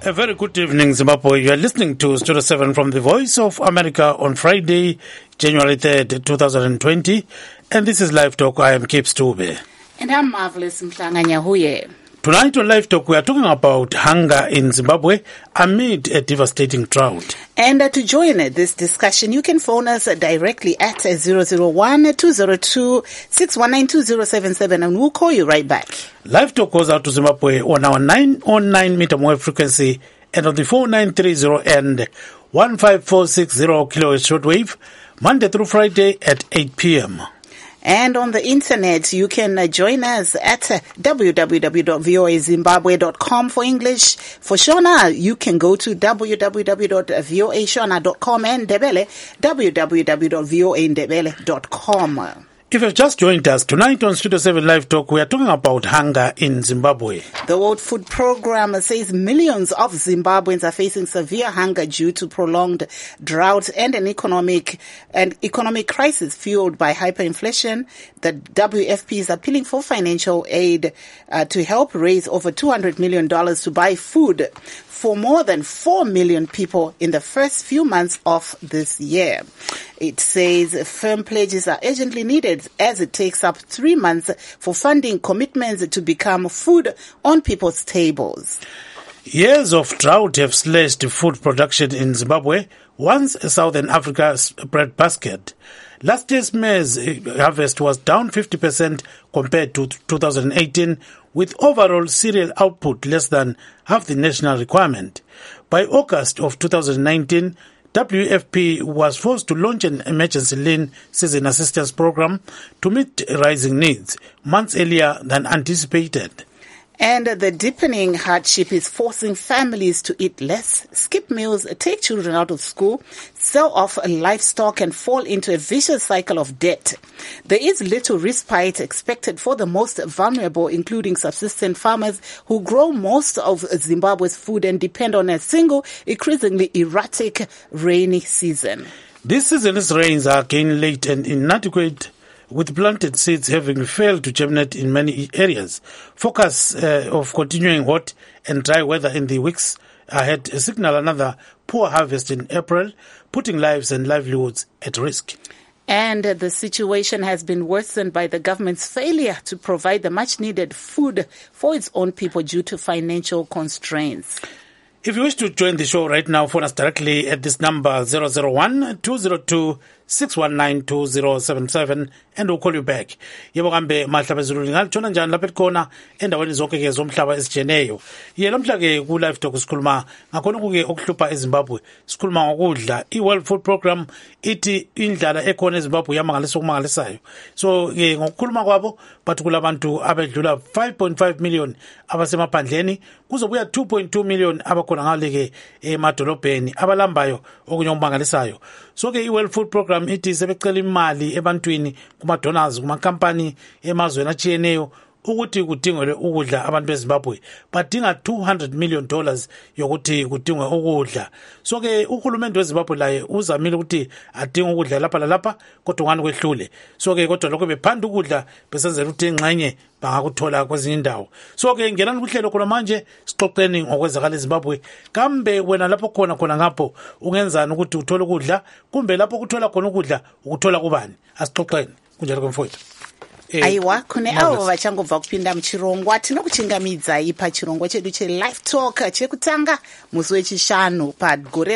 A very good evening, Zimbabwe. You are listening to Studio 7 from the Voice of America on Friday, January 3rd, 2020. And this is Live Talk. I am Cape Stube. And I'm Marvelous Mhlanga-Nyahuye. Tonight on Live Talk, we are talking about hunger in Zimbabwe amid a devastating drought. And to join this discussion, you can phone us directly at 001-202-619-2077 and we'll call you right back. Live Talk goes out to Zimbabwe on our 909 meter wave frequency and on the 4930 and 15460 kilohertz shortwave, Monday through Friday at 8 p.m. And on the internet, you can join us at www.voazimbabwe.com for English. For Shona, you can go to www.voashona.com and Ndebele, www.voandebele.com. If you've just joined us, tonight on Studio 7 Live Talk, we are talking about hunger in Zimbabwe. The World Food Programme says millions of Zimbabweans are facing severe hunger due to prolonged drought and an economic crisis fueled by hyperinflation. The WFP is appealing for financial aid to help raise over $200 million to buy food for more than 4 million people in the first few months of this year. It says firm pledges are urgently needed as it takes up 3 months for funding commitments to become food on people's tables. Years of drought have slashed food production in Zimbabwe, once Southern Africa's breadbasket. Last year's maize harvest was down 50% compared to 2018, with overall cereal output less than half the national requirement. By August of 2019, WFP was forced to launch an emergency lean season assistance program to meet rising needs, months earlier than anticipated. And the deepening hardship is forcing families to eat less, skip meals, take children out of school, sell off livestock and fall into a vicious cycle of debt. There is little respite expected for the most vulnerable, including subsistence farmers who grow most of Zimbabwe's food and depend on a single, increasingly erratic rainy season. This season's rains are again late and inadequate, with planted seeds having failed to germinate in many areas. Focus of continuing hot and dry weather in the weeks ahead signal another poor harvest in April, putting lives and livelihoods at risk. And the situation has been worsened by the government's failure to provide the much-needed food for its own people due to financial constraints. If you wish to join the show right now, phone us directly at this number 001-202-619-2077 and we'll call you back. Yebo kambe mahlaba ezulwini ngalitshona njani lapha khona endaweni zonke ke zomhlaba esijeneyo. Yena mhla ke ku live talk sikhuluma ngakhona kuke okuhlupha eZimbabwe. Sikhuluma ngokudla. I-World Food Programme ithi indlala ekhona eZimbabwe yamangalisa okumangalisayo. So ke ngokukhuluma kwabo bathi kulabantu abedlula 5.5 million abasemaphandleni, kuzobuya 2.2 million abakhona ngale ke emadolobheni abalambayo okunye okumangalisayo. So ke i-World Food Programme ithi sebecela imali ebantwini kuma-donors kuma-company emazweni atshiyeneyo ukuthi kudingwe ukudla abantu beZimbabwe badinga $200 million yokuthi kudingwe ukudla. So ke uhulumende weZimbabwe laye uzamile ukuthi adinga ukudla lapha lalapha kodwa ngani kwehlule. So ke kodwa lokho bephanda ukudla besenzela ukuthi ingxenye bangakuthola kwezinye indawo. So ke ngenani kuhlelo khona manje sixoxeni ngokwenzakala eZimbabwe. Kambe wena lapho khona ngapho ungenzani ukuthi uthole ukudla kumbe lapho kuthola khona ukudla ukuthola kubani? Asixoxeni kunjalo kwemfowethu. Aiwa kune avo vachangobva kupinda muchirongwa tinokuchingamidzai pachirongwa chedu che-Live Talk chekutanga musi wechishanu pagore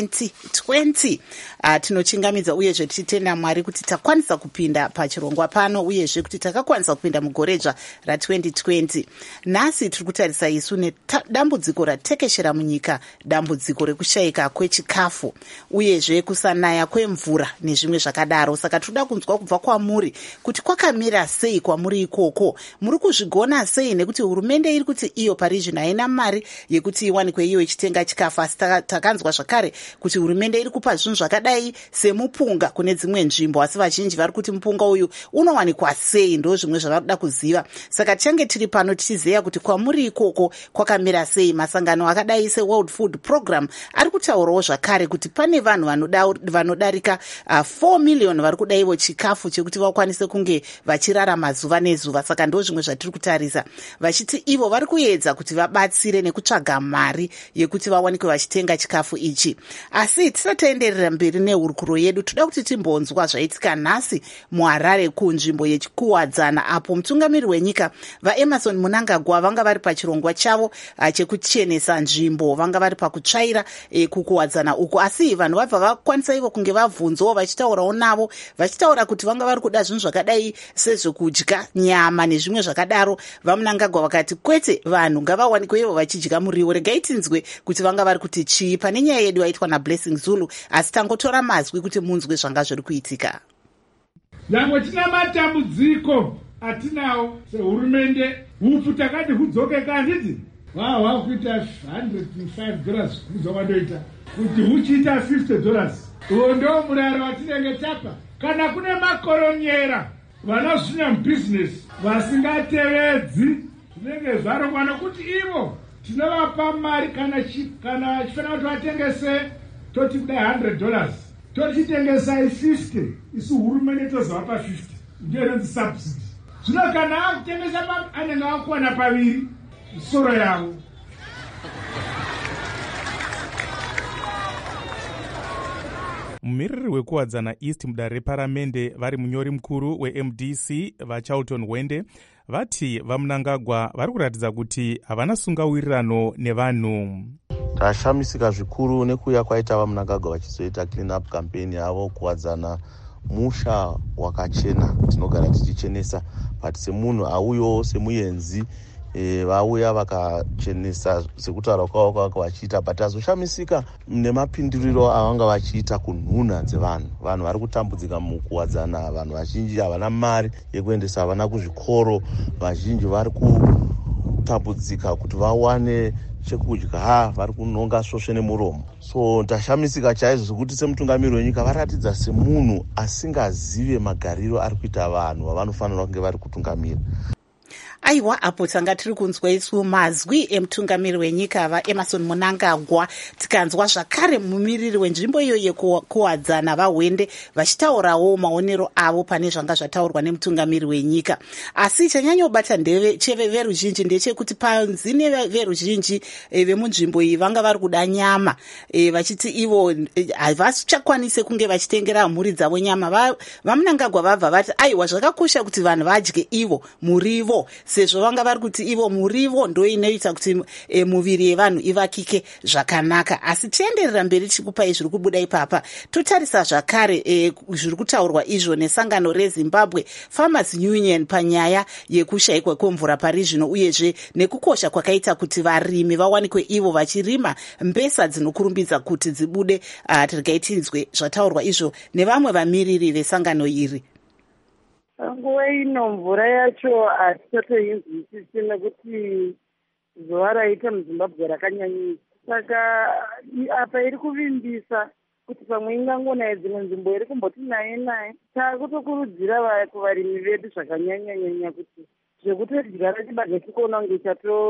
ra2020. Tinochingamidza uyezve tichitenda Mwari kuti takwanisa kupinda pachirongwa pano uyezve kuti takakwanisa kupinda mugoredzva ra2020. Nhasi tiri kutarisa isu nedambudziko ratekeshera munyika, dambudziko rekushayika kwechikafu uyezve kusanaya kwemvura nezvimwe zvakadaro. Saka toda kunzwa kubva kwamuri kuti kwakamira sei kwamuri ikoko, muri kuzvigona sei, nekuti hurumende iri kuti iyo parizvino haina mari yekuti iwanikwe iyo ichitenga chikafu. Asi takanzwa zvakare kuti hurumende iri kupa zvinhu zvakadai semupunga kune dzimwe nzvimbo, asi vazhinji vari kuti mupunga uyu unowanikwa sei, ndo zvimwe zvavari kuda kuziva. Saka tichange tiri pano tichiziva kuti kwamuri ikoko kwakamira sei. Masangano akadai seWorld Food Programme ari kutaurawo zvakare kuti pane vanhu vanodarika 4 million vari kudaiwo chikafu chekuti vakwanise kunge vachirarama zuva nezuva. Saka ndo zvimwe zvatiri kutarisa, vachiti ivo vari kuedza kuti vabatsire nekutsvaga mari yekuti vawanikwe vachitenga chikafu ichi. Asi tisati taenderera mberi nehurukuro yedu, toda kuti timbonzwa zvaitika nhasi muHarare kunzvimbo yechikuwadzana, apo mutungamiri wenyika vaEmmerson Mnangagwa vanga vari pachirongwa chavo chekuchenesa nzvimbo, vanga vari pakutsvaira kukuwadzana uku. Asi vanhu vabva vakwanisa ivo kunge vabvunzawo, vachitaurawo navo, vachitaura kuti vanga vari kuda zvinhu zvakadai sezvekudya nyama nezvimwe zvakadaro. vaMnangagwa vakati kwete, vanhu ngavawanikwe ivo vachidya muriwo. Regai tinzwe kuti vanga vari kuti chii pane nyaya yedu yaitwa naBlessing Zulu, asi tangotora mazwi kuti munzwe zvanga zviri kuitika. Nyangwe tina matambudziko atinawo sehurumende, upfu takati hudzoke kanditi hwakuita $105 kuzo wandoita kuti huchiita $50. Uwo ndo muraro watinenge tapa. Kana kune makoronyera vanozvinya mubizinesi vasingatevedzi zvinenge zvarongwa, nokuti ivo tinovapa mari kana chifanira kuti vatengese toti kudai $100 tochitengesai $50, isu hurumende tozovapa $50, ndiyo inonzi subsidy. Zvino kana akutengesa anenge akuwana paviri soro yavo. Mumiriri wekuwadzana East mudare reparamende vari munyori mukuru weMDC vaCharlton Wende vati vaMnangagwa vari kuratidza kuti havana sungawirirano nevanhu. Tashamisika zvikuru nekuuya kwaita vaMnangagwa vachizoita clean up campaign yavo kuwadzana musha wakachena. Tinogara tichichenesa, but semunhu auyo semuyenzi vauya vakachenesa sekutaura kwavo kwavanga vachiita, but azoshamisika nemapinduriro avanga vachiita kunhuna dzevanhu. Vanhu vari kutambudzika mukuwadzana, vanhu vazhinji havana mari yekuendesa vana kuzvikoro, vazhinji vari kutambudzika kuti vawane chekudya, vari kunonga svosve nemuromo. So ndashamisika chaizvo zvekuti semutungamiri wenyika varatidza semunhu asingazive magariro ari kuita vanhu vavanofanira kunge vari kutungamira. Aiwa, apo tanga tiri kunzwa isu mazwi emutungamiri wenyika vaEmmerson Mnangagwa, tikanzwa zvakare mumiriri wenzvimbo iyo yekuwadzana vaWende vachitaurawo maonero avo pane zvanga zvataurwa nemutungamiri wenyika. Asi chanyanyobata ndeve cheveruzhinji ndechekuti panzi neveruzhinji vemunzvimbo iyi vanga vari kuda nyama, vachiti ivo havachakwanise kunge vachitengera mhuri dzavo nyama. vaMnangagwa vabva vati aiwa, zvakakosha kuti vanhu vadye ivo murivo, sezvo vanga vari kuti ivo murivo ndo inoita kuti muviri yevanhu ivakike zvakanaka. Asi tienderera mberi tichikupai zviri kubuda ipapa, totarisa zvakare zviri kutaurwa izvo nesangano reZimbabwe Farmers Union panyaya yekushayikwa kwemvura pari zvino, uyezve nekukosha kwakaita kuti varimi vawanikwe ivo vachirima mbesa dzinokurumbidza kuti dzibude. Regai tinzwe zvataurwa izvo nevamwe vamiriri vesangano iri. Nguva ino mvura yacho hatitotoinzwisisi nekuti zuva raita muZimbabwe rakanyanyisa. Saka apa iri kuvimbisa kuti pamwe ingangona dzimwe nzvimbo iri kumboti naye taakutokurudzira kuvarimi vedu zvakanyanyanyanya kuti zvekutodyara chibage tikuona kunge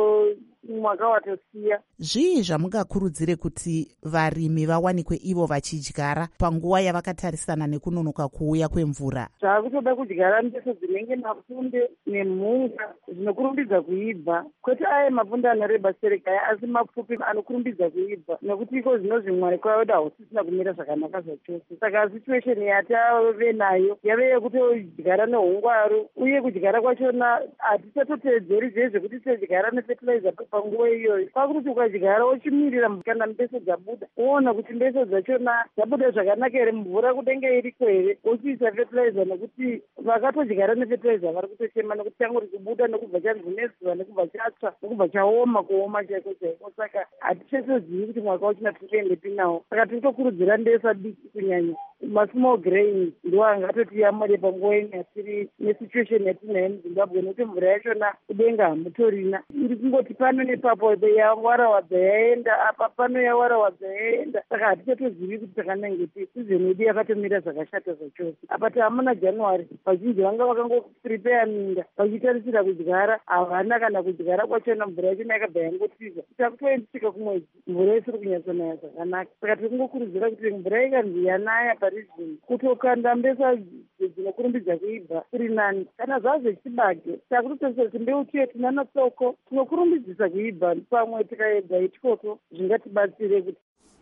mwaka watosiya. Zvii zvamungakurudzire kuti varimi vawanikwe ivo vachidyara panguva yavakatarisana nekunonoka kuuya kwemvura? Zvaakutoda kudyara mbeso dzinenge mapunde nemhunga zvinokurumbidza kuibva, kwete aya mapunde anoreba serekaya, asi mapfupi anokurumbidza kuibva, nekuti iko zvinozvi mwari kwayoda hausisina kumira zvakanaka zvachose. Saka situation yatave nayo yave yekutodyara nehungwaru, uye kudyara kwachona hatisatoteedzeri zvekuti todyara nefertilizer panguva iyoyo. Kwakutoti ukadyara uchimirira kana mbeso dzabuda, woona kuti mbeso dzachona dzabuda zvakanaka here, mvura kudenge iriko here, wochiisa fertilizer, nekuti vakatodyara nefertilizer vari kutochema nekuti changu kubuda nekubva chanzi nezuva nekubva chatsva nekubva chaoma, kuoma chaiko chaiko. Saka hatichatozivi kuti mwaka wachina tikuendepi nawo. Saka tinotokurudzira mbesa diki kunyanya masmall grains ndo angatotiyamure panguva ino yatiri nesituation yatinayo muZimbabwe, nekuti mvura yachona kudenga hamutorina, iri kungoti pano nepapo yawarawadza yaenda, apa pano yawarawadza yaenda. Saka hatichatozivi kuti takanangepi. Sizoni yedu yakatomira zvakashata zvachose. Apa taamuna January, vazhinji vanga vakangoprepare minda vachitarisira kudyara, havana kana kudyara kwachona, mvura yachona yakabva yangotiza. Takutoendisika kumwedzi mvura isiri kunyatsonaya zvakanaka. Saka tiri kungokurudzira kuti mvura ikanzi yanaya parizvino kutokandambesa dzinokurumbidza kuibva kuri nani kana zvazvechibage takutotesa kuti mbeu chetu nanatsoko tinokurumbidzisa kuibva pamwe tikaedza itikoto zvingatibatsire kuti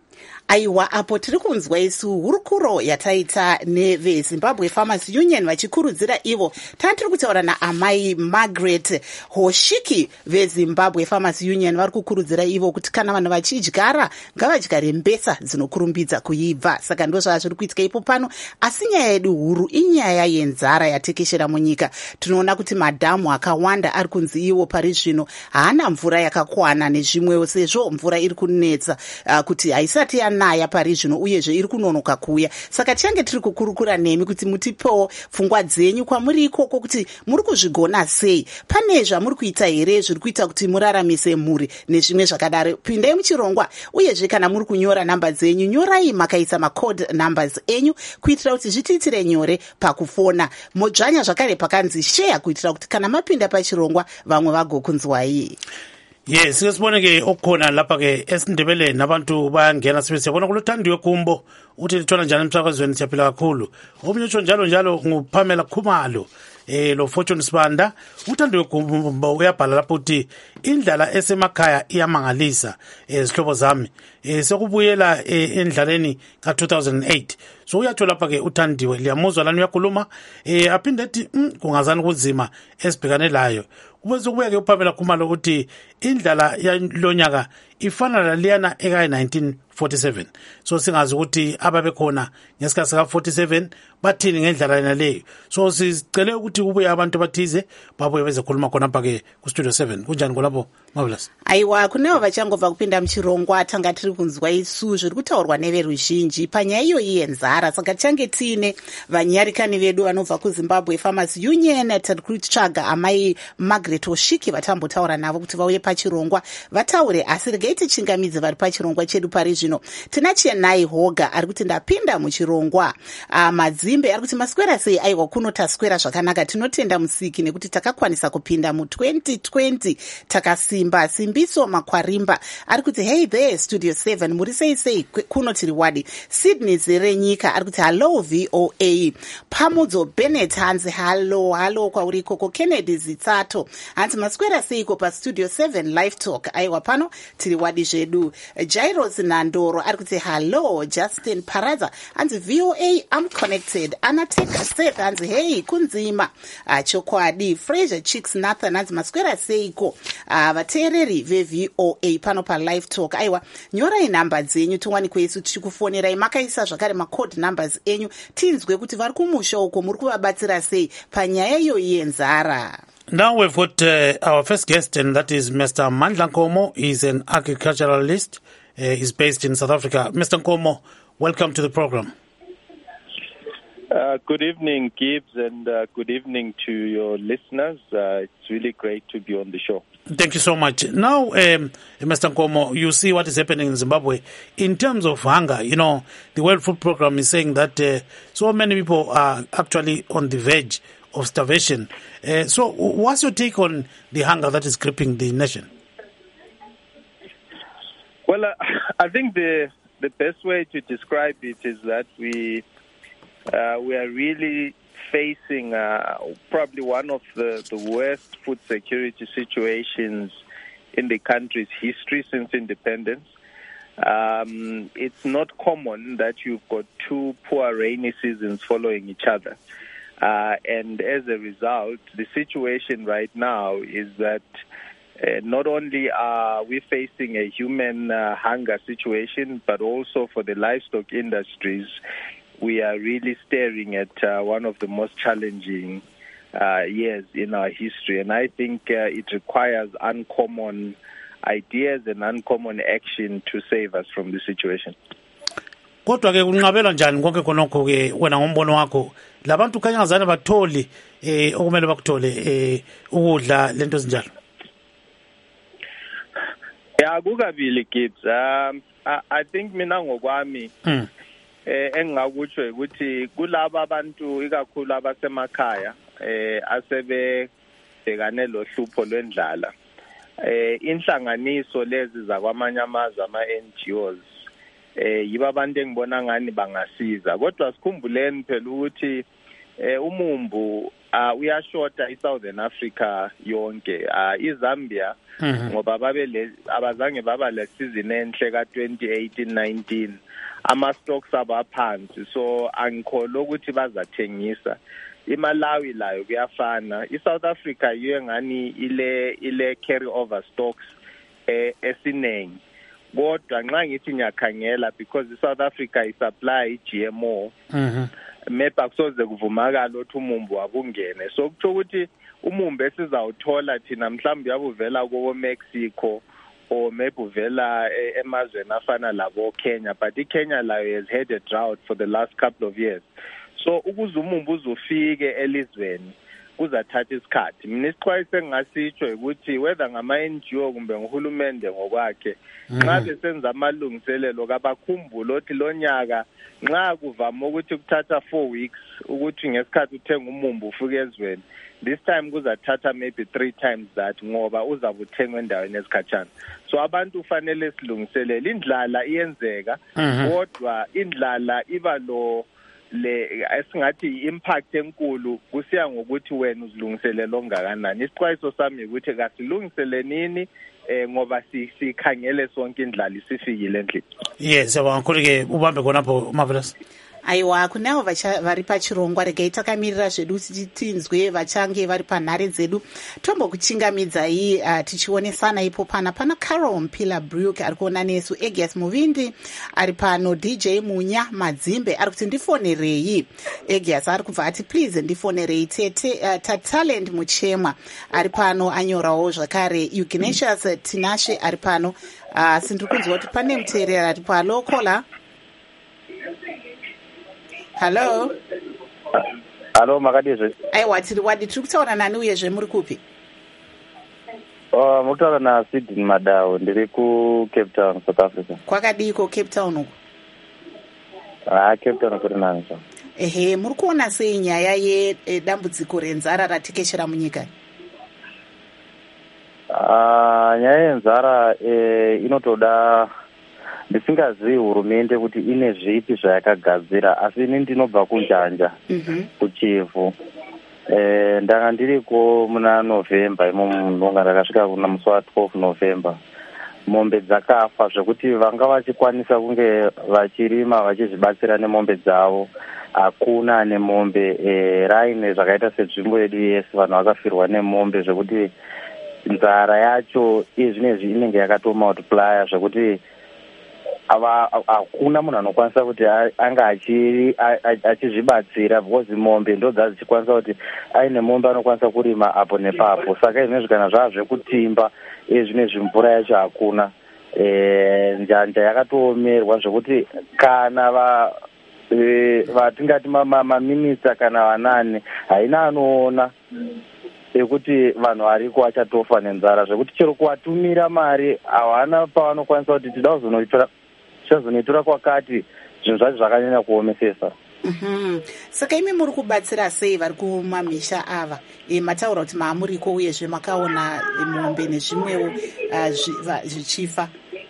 aiwa apo tiri kunzwa isu hurukuro yataita nevezimbabwe farmers union vachikurudzira ivo tiri kutaura naamai Margaret Hoshiki vezimbabwe farmers union vari kukurudzira ivo kuti kana vanhu vachidyara ngavadyare mbesa dzinokurumbidza kuibva. Saka ndo zvazviri kuitika ipo pano, asi nyaya yedu huru inyaya yenzara yatekeshera munyika. Tinoona kuti madhamu akawanda ari kunzi iwo pari zvino haana mvura yakakwana nezvimwewo, sezvo mvura iri kunetsa kuti haisati yanaya pari zvino uyezve iri kunonoka kuuya. Saka tichange tiri kukurukura nemi kuti mutipewo pfungwa dzenyu kwamuri ikoko kuti muri kuzvigona sei, pane zvamuri kuita here zviri kuita kuti muraramise mhuri nezvimwe zvakadaro. Pindai muchirongwa, uyezve kana muri kunyora namba dzenyu nyorai makaisa macode numbers enyu kuitira kuti zvitiitire nyore pakufona. Modzvanya zvakare pakanzi share kuitira kuti kana mapinda pachirongwa vamwe vagokunzwai. Yes, sibone ke okukhona lapha ke esindebeleni abantu bayangena sibona kulothandiwe kumbo uthi lithola njani emsakazweni siyaphila kakhulu. Omunye utsho njalo nguPamela Khumalo lo Fortune Sibanda uthandiwe kumbo uyabhala lapho uthi indlala esemakhaya iyamangalisa izihlobo zami sekubuyela endlaleni ka2008. So uyatsho lapha ke uthandiwe liyamuzwa lana uyakhuluma aphinde ethi kungazani kunzima esibhekane layo. Ubese kubuya ke uPamela Khumalo ukuthi indlala yalonyaka ifana laliyana eka 1947. So singazi ukuthi ababekhona ngesikhathi sika 47 bathini ngendlala yena leyo. So sicela ukuthi kubuye abantu bathize babuye bezekhuluma khona apha ke ku Studio 7. Kunjani kolapho Marvelous? Aiwa, kunewo vachangobva kupinda muchirongwa tanga tiri kunzwa isu zviri kutaurwa neveruzhinji panyaya iyoyi yenzara. Saka tichange tiine vanyarikani vedu vanobva kuZimbabwe Farmers Union tiri kutsvaga amai Margaret Hoshiki vatambotaura navo kuti vauye pachirongwa vataure, asi regai tichingamidze vari pachirongwa chedu pari zvino. Tina Chenai Hoga ari kuti ndapinda muchirongwa. Madzimbe ari kuti maswera sei? Aiwa, kunotaswera zvakanaka. Tinotenda Musiki nekuti takakwanisa kupinda mu2020 takasimba. Simbiso Makwarimba ari kuti hey there Studio 7 muri sei kuno tiri wadi. Sydney Zerenyika ari kuti hello VOA. Pamudzo Bennett hanzi hello kwauri koko. Kennedy Zitsato hanzi maswera seiko pa Studio 7 live talk. Aiwa, pano tiri wadi zvedu. Jairos Nandoro ari kuti hello. Justin Paraza hanzi VOA I'm connected. Anateka Seth hanzi hey kunzima. Chokwadi Fraser Chicks Nathan hanzi maswera seiko. Vateereri veVOA pano pa live talk. Aiwa, nyorai namba dzenyu tiwanikwe isu tichikufonerai. Makaisa zvakare macode numbers enyu tinzwe kuti vari kumusha uko muri kuvabatsira sei panyaya iyoyi yenzara. Now we've got our first guest, and that is Mr. Mandla Nkomo. He's an agriculturalist. He's based in South Africa. Mr. Nkomo, welcome to the program. Good evening, Gibbs, and good evening to your listeners. It's really great to be on the show. Thank you so much. Now, Mr. Nkomo, you see what is happening in Zimbabwe in terms of hunger. You know, the World Food Programme is saying that so many people are actually on the verge of starvation. So what's your take on the hunger that is gripping the nation? Well, I think the best way to describe it is that we are really facing probably one of the worst food security situations in the country's history since independence. It's not common that you've got two poor rainy seasons following each other. And as a result, the situation right now is that not only are we facing a human hunger situation, but also for the livestock industries, we are really staring at one of the most challenging years in our history. And I think it requires uncommon ideas and uncommon action to save us from this situation. Kodwa ke kunqabela njani konke khonokho ke wena ngombono wakho labantu khanya ngazana batholi okumele bakuthole ukudla lento ezinjalo? Yeah, kukabili Gibbs. I think mina ngokwami engingakutsho ukuthi kulabo abantu ikakhulu abasemakhaya asebebhekane lohlupho lwendlala, inhlanganiso lezi zakwamanye amazwe ama-NGOs yiba abantu engibona ngani bangasiza. Kodwa sikhumbuleni phela ukuthi umumbu uyashota iSouthern Africa yonke. iZambia ngoba abazange baba le season enhle ka-2018-19 ama-stocks abaphansi, so angikholwa ukuthi bazathengisa. iMalawi layo kuyafana. iSouth Africa yiyo ngani ile carry over stocks esiningi. Kodwa nxa ngithi ngiyakhangela because iSouth Africa isupply iGMO, maybe akusoze kuvumakala ukuthi umumbu akungene. So kutsho ukuthi umumbu esizawuthola thina mhlawumbe yabuvela ko Mexico or maybe uvela emazweni afana labo Kenya, but iKenya layo has had a drought for the last couple of years. So ukuze umumbu uzofike elizweni kuzathatha isikhathi. Mina isixwayiso engasitsho ukuthi whether ngama-NGO kumbe nguhulumende ngokwakhe nxa besenza amalungiselelo kabakhumbule ukuthi lo nyaka nxa kuvama ukuthi kuthatha 4 weeks ukuthi ngesikhathi uthenga umumbu ufike ezweni, this time kuzathatha maybe 3 times that ngoba uzabe uthengwa endaweni ezikhatshana. So abantu ufanele silungiselele. Indlala iyenzeka, kodwa indlala iba esingathi impact enkulu kusiya ngokuthi wena uzilungiselela ongakanani. Isixwayiso sami ukuthi kasilungiselenini ngoba sikhangele sonke indlala isifikile endlini. Yes, abankhulu-ke ubambe khonapho Marvelous. Aiwa, kunavo vari pachirongwa regai takamirira zvedu tinzwe vachange vari panhare dzedu. Tombokuchingamidzai tichionesana ipo pana Carol Mpila Brook ari kuona nesu, Egias Muvindi ari pano, DJ Munya Madzimbe ari kuti ndifonerei. Egias ari kubva ati please ndifonerei tete. Tatalent Muchemwa ari pano anyorawo zvakare. Ignatius Tinashe ari pano. Sindiri kunzwa kuti pane muteereri ari palo. Kola. Hello. Hello, makadizve. Aiwa, tiri kutaura nani uyezve muri kupi? Mutaura na Sydney Madao, ndiri ku Cape Town, South Africa. Kwakadiko Cape Town uko? Cape Town kuri nani. Ehe, muri kuona sei nyaya yedambudziko renzara ratekeshera munyika? Nyaya yenzara inotoda ndisingazivi hurumende kuti ine zvipi zvayakagadzira, asi ini ndinobva kunjanja kuchivu. Ndanga ndiriko muna November imomo ndakasvika kuna musi wa12 November. Mombe dzakafa zvekuti vanga vachikwanisa kunge vachirima vachizvibatsira nemombe dzavo. Hakuna ane mombe. Raine zvakaita senzvimbo yedu yese vanhu vakafirwa nemombe zvekuti nzara yacho izvinezvi inenge yakatomultiplya zvekuti hakuna munhu anokwanisa kuti anga achizvibatsira because mombe ndo dzichikwanisa kuti aine mombe anokwanisa kurima apo nepapo. Saka izvinezvi kana zvazvekutimba izvinezvi mvura yacho hakuna. Njanja yakatoomerwa zvekuti kana vatingati maminista kana vanani haina anoona ekuti vanhu variko vachatofa nenzara zvekuti chero kuvatumira mari havana pavanokwanisa kuti tida kuzonoitora kwakati zvinhu zvacho zvakanyanya kuomesesa. Saka imi muri kubatsira sei vari kumamisha ava? Mataura kuti maamuriko uyezve makaona mombe nezvimwewo zvichifa.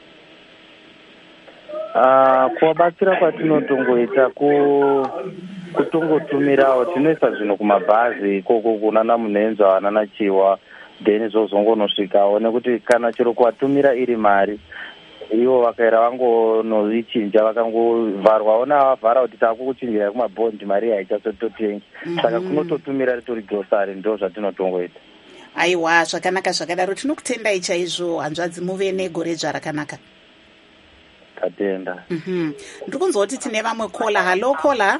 Kuvabatsira kwatinotongoita kutongotumirawo, tinoisa zvinhu kumabhazi ikoko kunana Munenza vanana Chiwa, then zvozongonosvikawo nekuti kana chero kuvatumira iri mari ivo vakaera vangonoichinja vakangovharwawo navavhara kuti takukuchinjirai kumabhondi mari haichazototengi. Saka kunototumira ritori grosari, ndo zvatinotongoita. Aiwa, zvakanaka zvakadaro. Tinokutendai chaizvo hanzvadzi, muve negore rakanaka. Tatenda. Ndiri kunzwa kuti tine vamwe kola. Halo kola.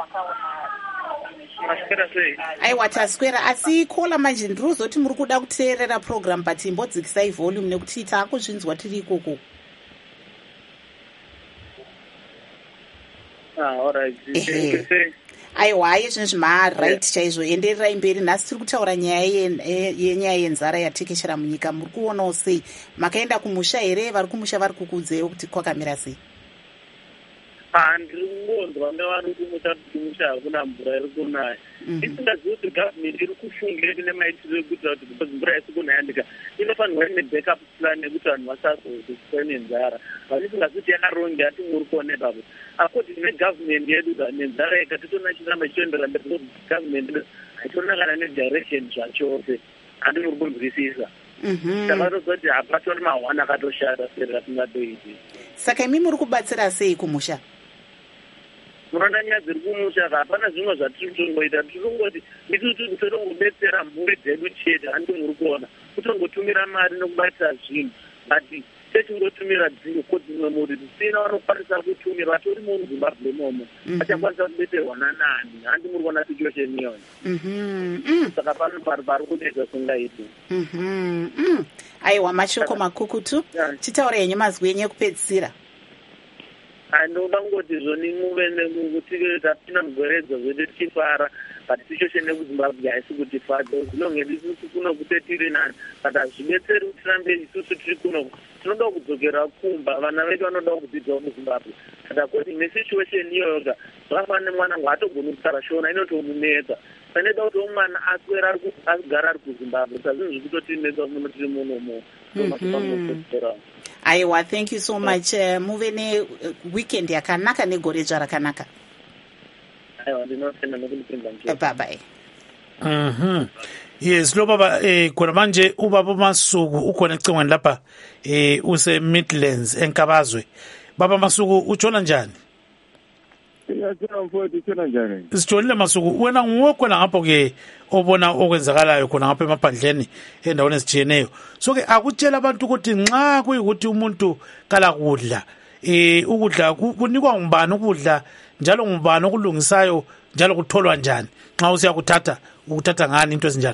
Aiwa, taswera. Asi kola manje ndiri kuzoti muri kuda kuteerera program but imbodzikisai volume nekuti taakuzvinzwa tiri ikoko. Aiwa, izvinezvi right chaizvo, endererai mberi. Nhasi tiri kutaura nyaya yenzara yatekeshera munyika. Muri kuonawo sei? Makaenda kumusha here? Vari kumusha vari kukuudzewo kuti kwakamira sei? handiri kungonzwa nevari kumusha kumusha hakuna mvura iri kunaya isingazivi kuti gavhmendi iri kufungira kune maitiro ekuita kuti because mvura isi kunaya ndika inofanirwa ine backup plan yekuti vanhu vasazoziva nenzara but isingazivi kuti yakaronga ati muri kuona ipapo according negavhmendi yedu nenzara yega titoona chiramba chichiendera mberi because gavhmendi haitoona kana nedirection zvachose handi muri kunzwisisa saka tozoti hapatori mahwana akatoshata seri ratingadoiti. Saka imi muri kubatsira sei kumusha? Muronda nyaya dziri kumusha hapana zvimwe zvatiri kutongoita, tiri kungoti isusu totongodetsera mhuri dzedu chete, handi muri kuona kutongotumira mari nokubatira zvinhu but techingotumira dziko dzimwe mhuri dzisina vanokwanisa kutumira vatori muzimbabwe momo vachakwanisa kudetserwa nanani, handi muri kuona situation iyoyo. Saka pano pari kudedza sungaiti. Aiwa, mashoko makukutu, chitaura yenyu mazwi enyu ekupedzisira. Ndoda kungoti zvoni muve nekuti tapinda mugweredzo zvedu tichifara but situation yekuzimbabwe haisi kutifadza zvinongedi isusu kuno kutetiri nani but hazvidetseri kuti tirambe isusu tiri kuno tinoda kudzokera kumba, vana vedu vanoda kudzidzawo muzimbabwe but according nesituation iyoyoga zvakafanana nemwana ngaatogoni kusara shona inotomunetsa sanoda kuti umwana aswera agara ari kuzimbabwe sazvinhu zviri kutotinetsa muno tiri munomo. Aiwa, thank you so much. Muve weekend yakanaka negore rakanaka. Aiwa, ndinotenda nokundipinda mche. Bye bye. Yes, lo baba khona manje ubaba Masuku ukhona ecingweni lapha use Midlands enkabazwe. Baba Masuku utshona njani? Ngiyacela mfowethu utshona njani? Sitholile Masuku, wena ngukhona ngapho ke obona okwenzakalayo khona ngapha emaphandleni endaweni ezijiyeneyo. So ke akutshela abantu ukuthi nxa kuyikuthi umuntu kala kudla ukudla kunikwa ngubani ukudla njalo ngubani okulungisayo njalo kutholwa njani nxa usiya ukuthatha ngani into ezinjalo?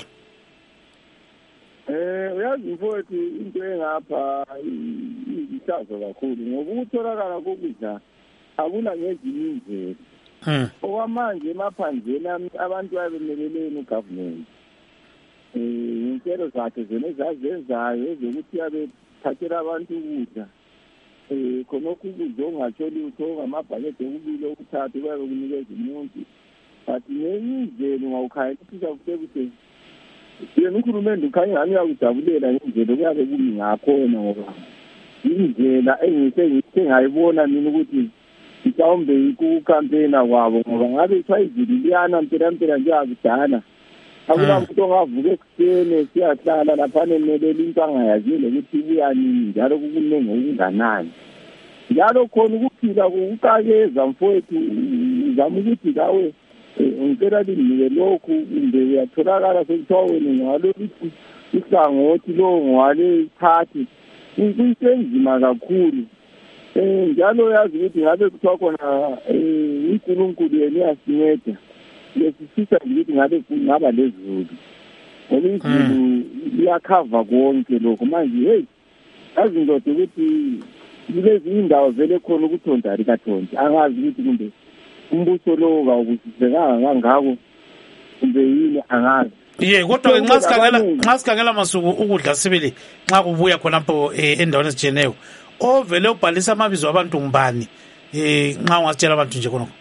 Uyazi mfowethu into engapha izihlazo kakhulu ngoba ukutholakala kokudla akuna ngezinye indlela. Okwamanje emaphandleni abantu abemeleleni ugovernment inhlelo zakhe zona ezazenzayo ezokuthi abephathela abantu ukudla khonokho ukudla ongatholi utho ngamabhakede okubili okuthathu kuyabe kunikeza umuntu but ngenye indlela ungawukhayelisisa kuthekuthi yena uhulumende ukhanya ngani uyakujabulela ngendlela okuyabe kumi ngakhona ngoba indlela engayibona mina ukuthi mhlawumbe ikukampena kwabo ngoba ngabe isayizili liyana mpela njengakudala akunamuntu ongavuka ekuseni siyahlala laphana emelele into angayazile ukuthi kuyanini njalo kukunenge okunganani njalo khona ukuphila kuqakeza mfowethu uzama ukuthi kawe ngicela linike lokhu kumbe uyatholakala sekuthiwa wena ngaloluthi ihlangothi lo ngwale thathi kuyisenzima kakhulu. Njalo yazi ukuthi ngabe kuthiwa khona uNkulunkulu yena uyasinceda lesifisa ukuthi ngabe kungaba lezulu ngoba izulu liyakhava konke lokho manje hey yazi ndoda ukuthi kulezi indawo vele khona ukuthonda likathonda angazi ukuthi kumbe umbuso lo kawukusisekanga kangako kumbe yini angazi. Kodwa nxa sikhangela Masuku ukudla sibili nxa kubuya khonapho endaweni ezijiyeneyo ovele ubhalisa amabizo abantu ngubani nxa ungasitshela abantu nje khonokho?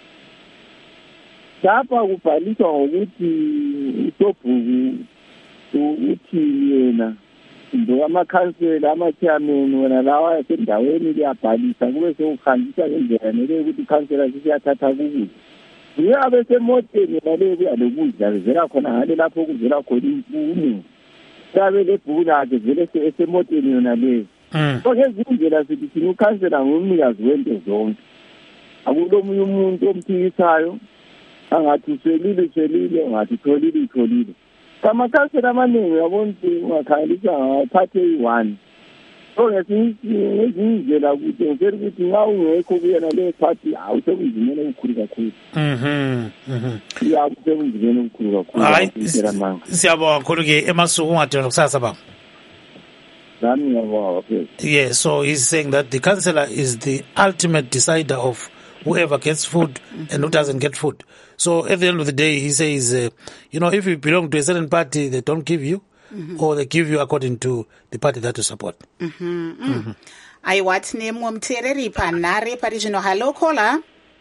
Lapha kubhaliswa ngokuthi uSobhuku uthini yena kumbe amakhansela ama-chairman wena lawa asendaweni liyabhalisa kube sekuhanjiswa ngendlela nele ukuthi ikhansela sisiyathatha kukudla uyabe semoteni naleyo kuya lokudla vela khona ngale lapho okuvela khona imfuno yabe lebhuku lakhe vele esemoteni yona leyo. So ngezindlela sithi thina ukhansela ngumnikazi wento zonke akulomunye umuntu omthikisayo angathi uswelile ngathi tholile amakhansela amaningi uyabona ukuthi ungakhangelisa ngaphathe iyi-1 so ngezinye indlela ukuthi ngifela ukuthi nxa ungekho kuyena leyo phathi awusekunzimeni okukhulu kakhulu. Usekunzimeni okukhulu kakhulu. Hayi, siyabonga kakhulu-ke eMasuku ungadinga kusasa baba. Yeah, so he's saying that the councillor is the ultimate decider of whoever gets food and who doesn't get food. So at the end of the day, he says, if you belong to a certain party, they don't give you, or they give you according to the party that you support. Aiwa, tine mumwe muteereri panhare pari zvino. Hello, caller.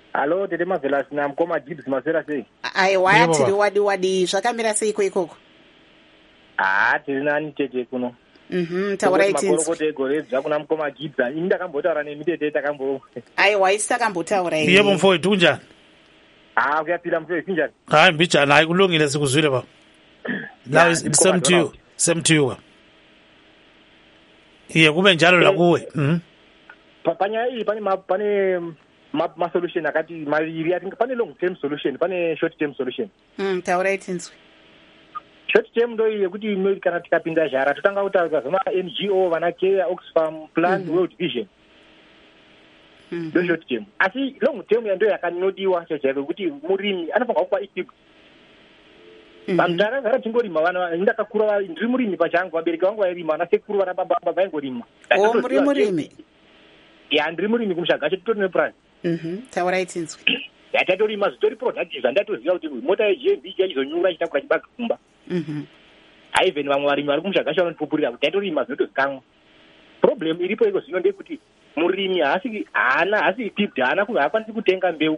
Hello, Tete Mavela sina mkoma Gibbs Masera sei. Aiwa tiri wadi zvakamira seiko ikoko? Tiri nani Tete kuno. Taurai tinzwi. Makorokote gore zvakuna mkoma Gibbs. Ini ndakambotaura nemitete takambo. Aiwa isi takambotaura ine. Yebo mfowethu kunjani? Kuyapila mfowethu kunjani? Hayi mbijana hayi kulungile sikuzwile baba. Now it's same to you. Same to you. Iye kube njalo la kuwe. Panya hii pane ma solution akati maviri ati pane long term solution pane short term solution. Taurai tinzwi. Short term ndo yekuti kana tikapinda jara totanga kutaura zvama NGO vana Care Oxfam Plan World Vision. Ndo short term. Asi long term ndo yakanodiwa chachake kuti murimi anofanira kupa equipped. Pamdara tingorima vana ndakakura ndiri murimi pachangu vabereki vangu vairima na sekuru vana baba vaingorima. Muri murimi. Ya ndiri murimi kumushaga chitoro neplan. Taurai tinzwi. Yatatorima zvitori productive andatoziva kuti mota yeGMB ichizonyura chitakura chibage kumba. Even vamwe varimi vari kumushaga vanotipupurira kuti tatorima zvinotozikamwa. Problem iripo iko zvino ndekuti murimi haasi equipped haakwanisi kutenga mbeu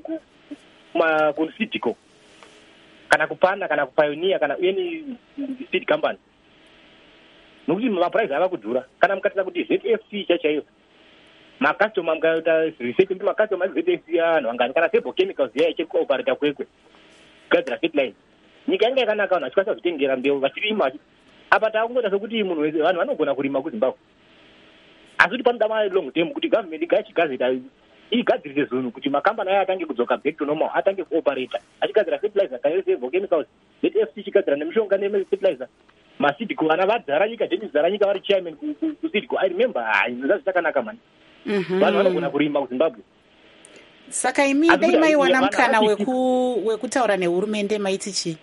kusidco kana kupanda kana kupioneer kana any seed company. Nokuti maprice ava kudhura kana mukatisa kuti ZFC chaiyo makastoma mukaita research kuti makastoma ZFC anhu angani kana Sebo Chemicals yaichekuoparata kwekwe kugadzira fertilizer nyika yanga yakanaka vanhu vachikwanisa kutengera mbeu vachirima apa takungoita sokuti vanhu vanogona kurima kuZimbabwe asi kuti panoda long term kuti government igachigadzira igadzirise zvinhu kuti makambani aya atange kudzoka back to normal atange kuoparata achigadzira fertilizer kana Sebo Chemicals ZFC chigadzira nemishonga nefertilizer masidco vana vadzara nyika dzara nyika vari chairman kusidco I remember zvakanaka mani vanhu vanogona kurima kuZimbabwe. Saka imi dai maiwana mukana wekutaura nehurumende maiti chii?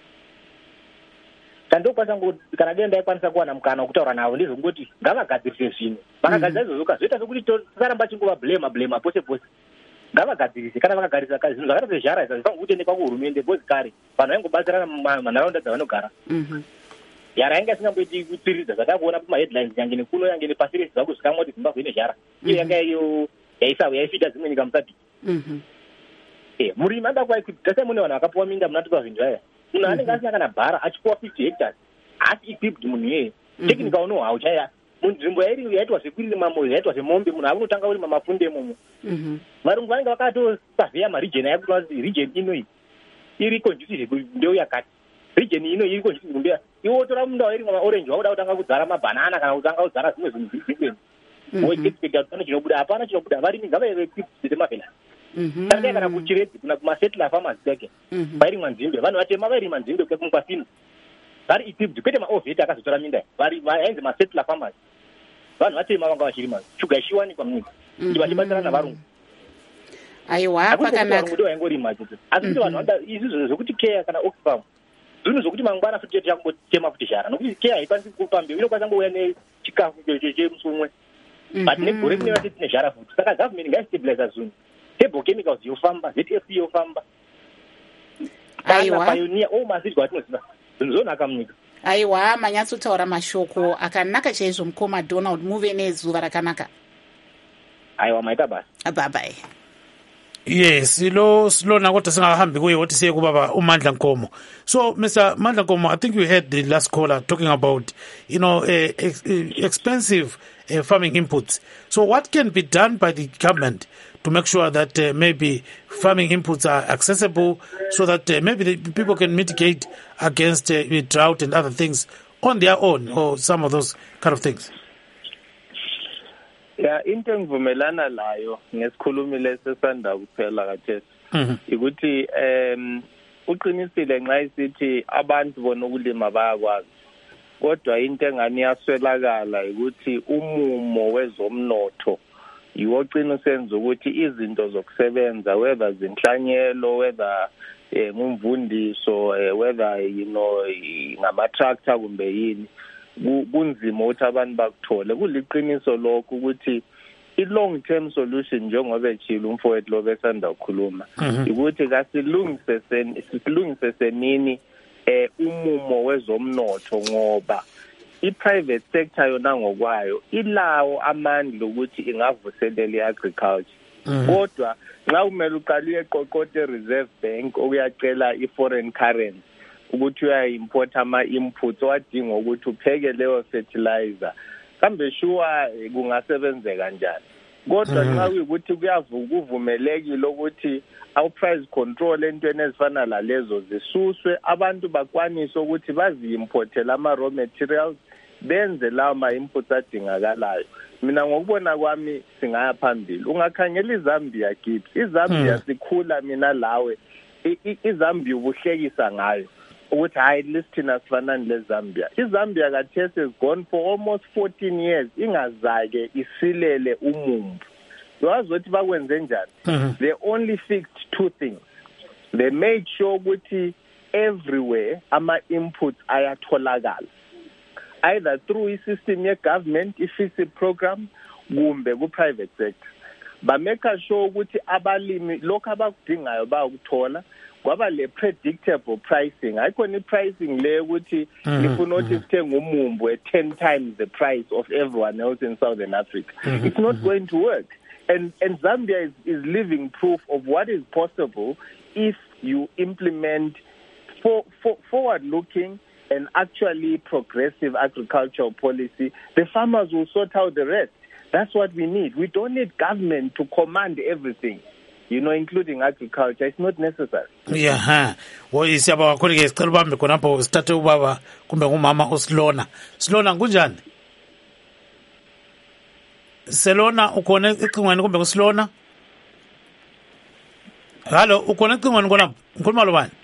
Tandokwanisa kana dai ndaikwanisa kuwana mukana wekutaura navo ndizvongoti ngavagadzirise zvinhu vakagadzira izvozvo zvoita sokuti tisaramba chingova blame pose ngavagadzirise kana vakagarisa zvinhu zvakaita sezhara zvifanira kutenekwa kuhurumende bhozi kare vanhu vaingobatsirana manharaunda dzavanogara. Jara yanga isingamboiti kutsiridza zvatakuona pamaheadlines yange nekuno yange nepasi rese zvakuzikamwa kuti Zimbabwe ine jara iyo yanga iyo yaifida dzimwe nyika musadhi. Murimi anda kuaikutasa mune vanhu vakapuwa minda munatuka zvinhu aya munhu anenge asina kana bhara achipuwa 50 hectares asi equipped munhu iyeye technical know how chaya munzvimbo yaitwa sekurima yaitwa semombe munhu akunotanga kurima mafunde imomo. Varungu vanenge vakatosavheya maregion ayakuti region ino iri conducive mbeu yakati region ino iri conducive mbeu iwo tora munda wairima maorange wakuda kutanga kudzara mabanana kana kutanga kudzara zvimwe zvinhu zviri zvimweni woexpecta kuti pane chinobuda hapana chinobuda varimi ngavaive equipped semavhela Tanga kana kuchireti kuna kumasettler farmers kwake vairimwa nzimbe vanhu vatema vairima nzimbe kwasini vari equipped kwete maovheti akazotora minda vari ainzi masettler farmers vanhu vatema vanga vachirima shuga ichiwanikwa munyika kuti vachibatsirana navarungu. Aiwa pakanaka ndo vaingorima chete asi kuti vanhu vada izvi zvokuti Care kana Oxfam zvinhu zvokuti mangwana futi tichakungotema futi jara nokuti Care haikwanisi kupa mbeu inokwanisa ngouya nechikafu chemusumwe but negore kune vati tine jara futi saka government ngaistabiliza zvinhu Sebo Chemicals yofamba ZFC yofamba aiwa pioneer masidco atinoziva zvinhu zvonaka munyika. Aiwa manyatsotaura mashoko akanaka chaizvo mukoma Donald muve nezuva rakanaka. Aiwa maita basi bye. Yes, silona kodwa singahambi kuye wothi siye kubaba uMandla Nkomo. So Mr. Mandla Nkomo, I think you heard the last caller talking about expensive farming inputs. So what can be done by the government to make sure that maybe farming inputs are accessible so that maybe the people can mitigate against drought and other things on their own or some of those kind of things? Ya into engivumelana layo ngesikhulumile sesanda kuphela kathesi ukuthi uqinisile nxa isithi abantu bona ukulima bayakwazi kodwa into engani yaswelakala ukuthi umumo wezomnotho yiwogcina usenza ukuthi izinto zokusebenza whether zinhlanyelo whether ngumvundiso whether ngama tractor kumbe yini kunzima ukuthi abantu bakuthole kuliqiniso lokho ukuthi i-long term solution njengoba echilo umfowethu lo besanda ukukhuluma ukuthi kasilungise senini umumo wezomnotho ngoba i-private sector yona ngokwayo ilawo amandla ukuthi ingavuselela i-agriculture kodwa nxa kumele uqale uyeqoqoda e-Reserve Bank okuyacela i-foreign currency ukuthi uya-import ama-inputs owadinga ukuthi upheke leyo fertilizer, kambe sure kungasebenzeka kanjani. Kodwa nxa kuyikuthi kuvumelekile ukuthi awu-price control entweni ezifana lalezo zisuswe, abantu bakwanise ukuthi bazi-importele ama-raw materials, benze lawo ma-inputs adingakalayo. Mina ngokubona kwami singaya phambili. Ungakhangela iZambia Gibbs. iZambia sikhula mina lawe. iZambia ubuhlekisa ngayo ukuthi hayi lisithina sifanani leZambia. iZambia kathesi is gone for almost 14 years ingazake isilele umumbu. Yazi ukuthi bakwenze njani? They only fixed two things. They made sure ukuthi everywhere ama-inputs ayatholakala, either through i-system ye-government, i-FISI program, kumbe ku-private sector. Bameka sure ukuthi abalimi lokho abakudingayo bayakuthola, kwaba le predictable pricing. Ayikhona i-pricing le ukuthi ifuna ukuthi sithenge umumbu at 10 times the price of everyone else in Southern Africa. It's not going to work. And Zambia is living proof of what is possible if you implement forward-looking and actually progressive agricultural policy. The farmers will sort out the rest. That's what we need. We don't need government to command everything, including agriculture. It's not necessary. Yeah, siyabonga kakhulu ke sicela ubambe khonapho sithathe ubaba kumbe ngumama uSilona. Silona kunjani? Selona ukhona ecingweni kumbe kuSilona? Hallo, ukhona ecingweni khonapho? Ngikhuluma lo bani?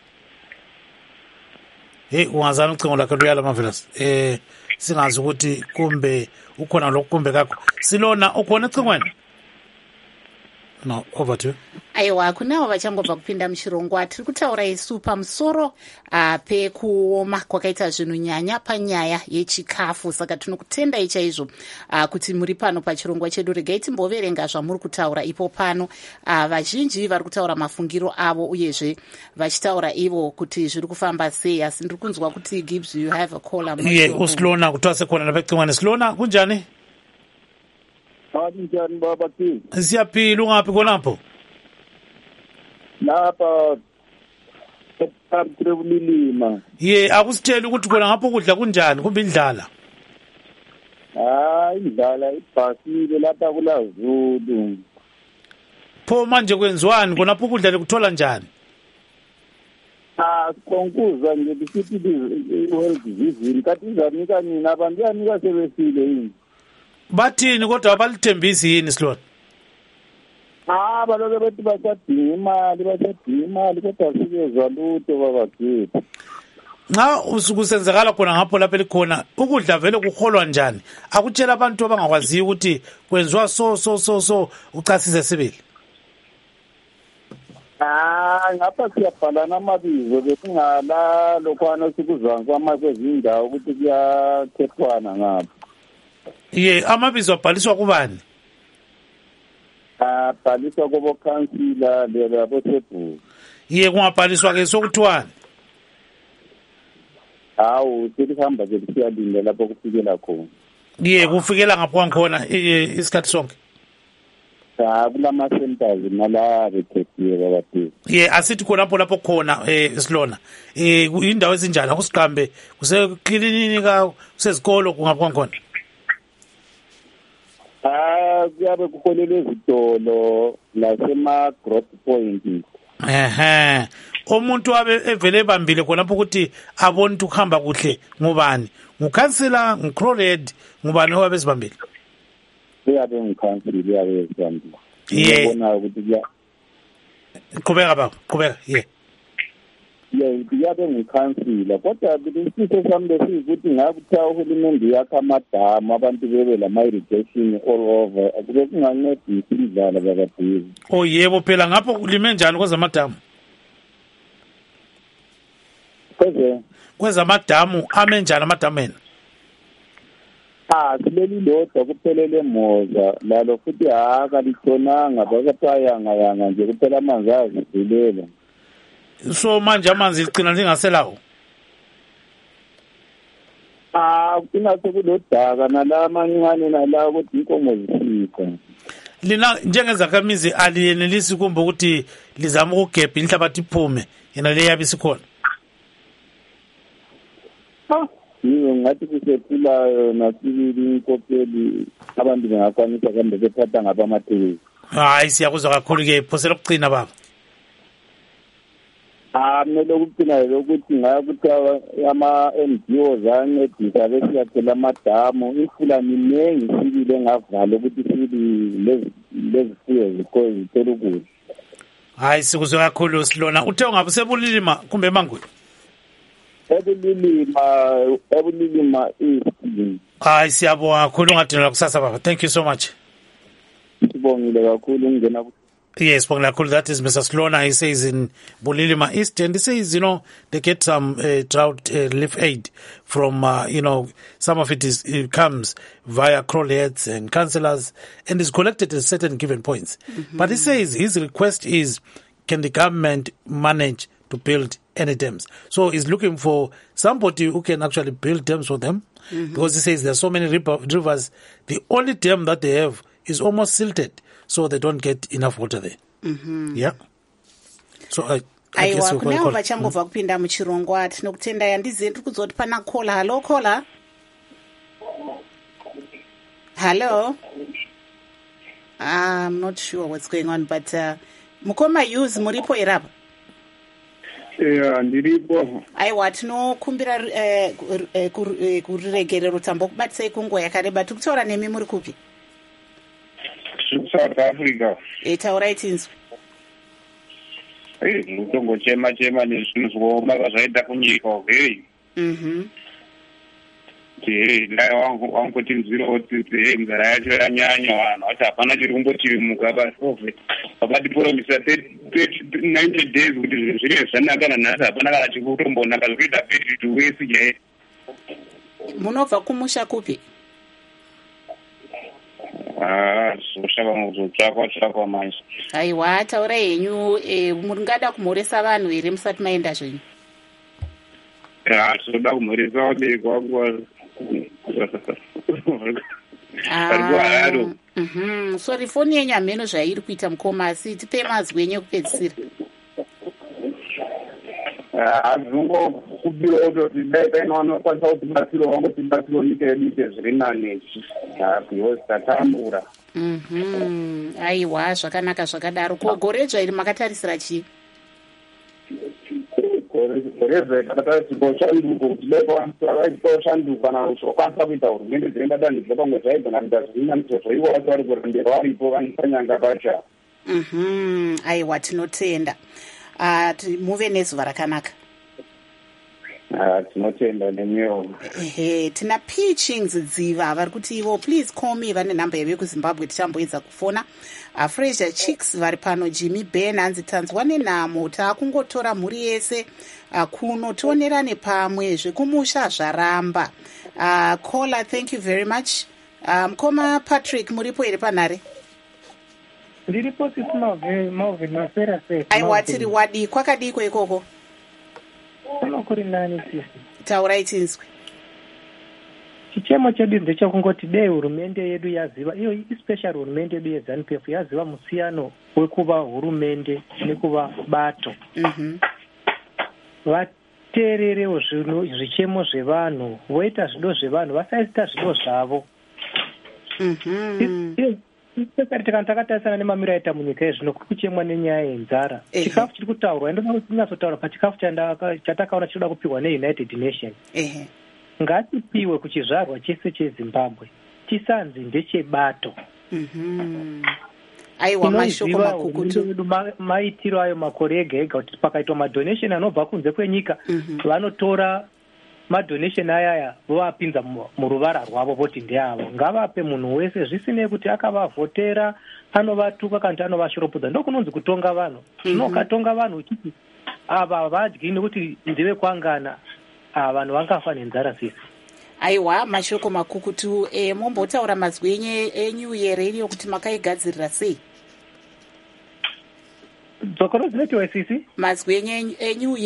Hey, ungazama ucingo lakhe luyala Marvelous. Singazi ukuthi kumbe ukhona lokumbe kakho. Silona ukhona ecingweni? No, over to you. Aiwa, kunawo vachangobva kupinda muchirongwa. Tiri kutaura isu pamusoro pekuoma kwakaita zvinhu nyanya panyaya yechikafu. Saka tinokutendai chaizvo kuti muri pano pachirongwa chedu. Regai timboverenga zvamuri kutaura ipo pano. Vazhinji vari kutaura mafungiro avo uyezve vachitaura ivo kuti zviri kufamba sei. Asi ndiri kunzwa kuti Gibbs, you have a call. Usilona kutwase khona lapha. Silona kunjani? Njani baba T? Siyaphila, ungaphi khonapho? Lapha eThebulilima. Akusitshela ukuthi khona ngapho kudla kunjani kumbe indlala? Indlala ibhasile lapha kulaZulu. Pho manje kwenziwani khonapho kudla lekuthola njani? Sikhonkuza nje bisithi i-world disease kathi izanika nina abantu yanika sebesile yini. Bathini kodwa abalithembisi yini Silona? Baloke bethi basadinga imali kodwa sikezwa lutho babagiphi. Nxa usukusenzekala khona ngapho lapha elikhona ukudla vele kuholwa njani? Akutshela abantu abangakwazi ukuthi kwenziwa so uchasise sibili. Ngapha siyabhalana amabizo bekungala lokhwana sikuzwana kwamakwezindawo ukuthi kuyakhethwana ngapha. Amabizo abhaliswa kubani? Bhaliswa kubo councilor labo Thebulu. Kungabhaliswa ke sokuthiwani? Sihamba ke siyalinda lapho kufikela khona. Kufikela ngapho kwangikhona isikhathi sonke. Kulama centers nala requestiwe babathi. Asithi khonapho lapho khona Silona. Indawo ezinjani akusiqambe kuseklinika kusezikolo kungapho kwangikhona. Kuyabe kuholele ezitolo lasema-growth point. Umuntu abe evele ebambile khonapho ukuthi abone ukuthi ukuhamba kuhle ngubani? Ngukhansila, ngicroled, ngubani owabe ezibambile? Uyabe ngikhansila, uyabe ezibambile. Ngibona ukuthi qhubeka baba, qhubeka. Kuyabe ngikhansila kodwa bisitho sami besikuthi ngakuthiwa uhulumende yakha amadamu abantu bebe lama-irrigation all over. Kube kungancedisi indlala bababhizi. Yebo phela ngapho kulime njani kwezamadamu? Kwezamadamu ame njani amadamu ena? Sileli lodwa kuphelele moza lalo futhi kalithonanga bakapayanga nje kuphela amanzi azizilela. So manje amanzi ligcina lingaselawo? Kunase kulodaka nala amancane nala ukuthi inkomo zifika. lina njengezakhamizi aliyenelisi kumbe ukuthi lizama ukugebha inhlabathi iphume yena le yabe isikhona? yiyo ngathi kusephulayo nasibili inkokeli abantu bengakwanisa kambe bethatha ngapha amathekisi. Hayi siyakuzwa kakhulu-ke phosela ukugcina baba. Kumele ukugcina lokuthi ngayokuthi ama-NGOs ayancedisa besiyakhela amadamu, imfula miningi sibili engavala ukuthi sibili lezifuyo zithole ukudla. Hayi sikuzwe kakhulu Silona. Uthe ungabe usebulilima kumbe emangweni? Ebulilima East. Hayi siyabonga kakhulu ungadinela kusasa baba. Thank you so much. Sibongile kakhulu ungena. Yes, that is Mr. Silona. He says in Bulilima East, and he says, they get some drought relief aid from, some of it comes via crawlheads and councillors and is collected at certain given points. Mm-hmm. But he says his request is, can the government manage to build any dams? So he's looking for somebody who can actually build dams for them, because he says there are so many rivers. The only dam that they have is almost silted, so they don't get enough water there. Yeah. So aiwa kunewo vachangobva kupinda muchirongwa tinokutendai handizivi ndiri kuzoti pana kola. Hello kola. Hello. I'm not sure what's going on, but mukoma use muripo irapa? Ndiripo. Aiwa tinokumbira kuriregerero tambokubatisai kunguva yakareba. Tikutaura nemi muri kupi? South Africa. Taurai tinzwi. Mutongochema nezvinhu zvaita kunyika okay. Wangoti nzviro kuti nzara yacho yanyanya vanhu vati hapana chiri kumbotirimuka basi vakatipromisa 90 days kuti zvinhu zvinenge zvanaka nanhasi hapana kana chiri kutombonaka zvikuita 32 weeks jai. Munobva kumusha kupi? Zvotsvakwa manje. Aiwa taurai henyu mungada kumhoresa vanhu here musati maenda zvenyu? Tinoda kumhoresa vabereki vangu. Sorry, foni yenyu hameno zvairi kuita mukoma, asi tipe mazwi enyu ekupedzisira. Azvongo kubira kuti dai vanokwanisa kuti batsiro vangoti batsiro nyika zviri nane because tatambura. Aiwa zvakanaka zvakadaro. Ko gore dzvairi makatarisira chii? Gore takatarisirwa shanduko kuti dai pavaitwa shanduko kana zvokwanisa kuita hurumende dzinoenda danhidzira pamwe zvaigona kuita zvirinaniso zvoivo vacho vari kurembera varipo vanipanyanga pacha. Aiwa tinotenda. Muve nezuva rakanaka. Tinotenda nemiwo. Tina Pitchings Dziva vari kuti ivo please call me vane nhamba yavo kuZimbabwe tichamboedza kufona. Fraser Chicks vari pano, Jimmy Ben hanzi tanzwa nenhamo taakungotora mhuri yese kuno tionerane pamwe zvekumusha zvaramba. Caller, thank you very much. Mukoma Patrick muripo here panhare? Ndiripo sisi Malvin Masera se. Aiwa tiri wadi kwakadiko ikoko? Kuri nani sisi. Taurai tinzwi. Chichemo chedu ndechekungoti dei hurumende yedu yaziva, iyo especially hurumende yedu yeZANU-PF yaziva musiyano wekuva hurumende nekuva bato. Vateererewo zvichemo zvevanhu, voita zvido zvevanhu, vasaita zvido zvavo. Takatarisana nemamiro aita munyika yezvino kuri kuchemwa nenyaya yenzara. Chikafu chiri kutaurwa, ndoda kunyatsotaura pachikafu chatakaona chinoda kupiwa neUnited Nations. Ngatipiwe kuchizvarwa chese cheZimbabwe, chisanzi ndechebato. Aiwa mashoko makukutu maitiro ayo makore ega ega kuti pakaitwa madonation anobva kunze kwenyika vanotora madonation ayaya vovapinza muruvara rwavo voti ndeavo. Ngavape munhu wese zvisinei kuti akavavhotera, anovatuka kana kuti anovashoropodza. Ndokunonzi kutonga vanhu. Zvino ukatonga vanhu uchiti ava vadyi nekuti ndive kwangana, vanhu vangafa nenzara sisi. Aiwa mashoko makukutu. Mombotaura mazwi enyu yeredio kuti makaigadzirira sei? Dzokoro dzinotiwe sisi? Mazwi enyu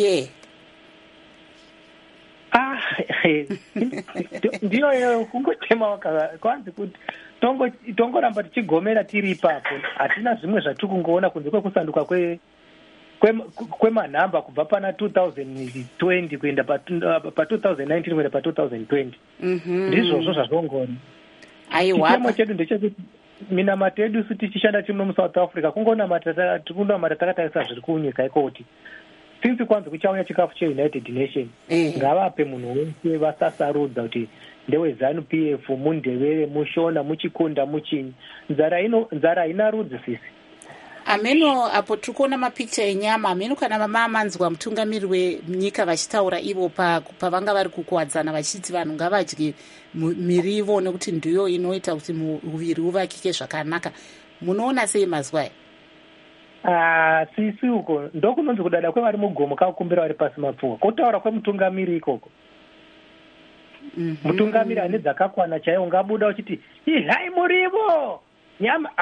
ndiyo kungotema kwanzi kuti tongoramba tichigomera tiri ipapo. Hatina zvimwe zvatiri kungoona kunze kwekusanduka kwemanhamba kubva pana 2020 kuenda pa2019 kuenda pa2020. Ndizvozvo zvazvongona. Chiemo chedu ndechekuti minamato edu su tichishanda tiri muSouth Africa kungonamata takatarisa zviri kunyika ikoti since kwanzi kuchauya chikafu cheUnited Nations ngavape munhu wese vasasarudza kuti ndewe ZANU-PF, mundevere, mushona, muchikunda, muchinyi. Nzara ina rudzi sisi. Ameno apo tukuona mapicha enyama, ameno kana mama amanzwa mutungamiri wenyika vachitaura ivo pavanga vari kukuwadzana vachiti vanhu ngavadye mirivo nekuti ndiyo inoita kuti muviri uvakike zvakanaka. Munoona sei mazwa aya? Sisi uko ndokunonzi kudada kwevari mugomo kakukumbira vari pasi mapfuwa. Kutaura kwemutungamiri ikoko. Mutungamiri ane dzakakwana chaiwo ngabuda uchiti ihai murivo nyama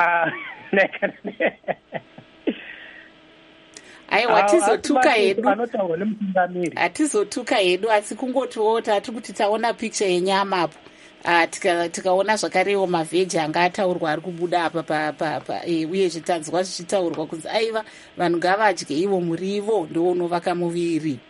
aiwa tizotuka hedu hatizotuka hedu asi kungotiwo tati kuti taona picha yenyama apo tikaona zvakarewo mavheji anga ataurwa ari kubuda apa uye zvitanzwa zvichitaurwa kunzi aiva vanhu ngavadye ivo murivo ndiwo unovaka muviri.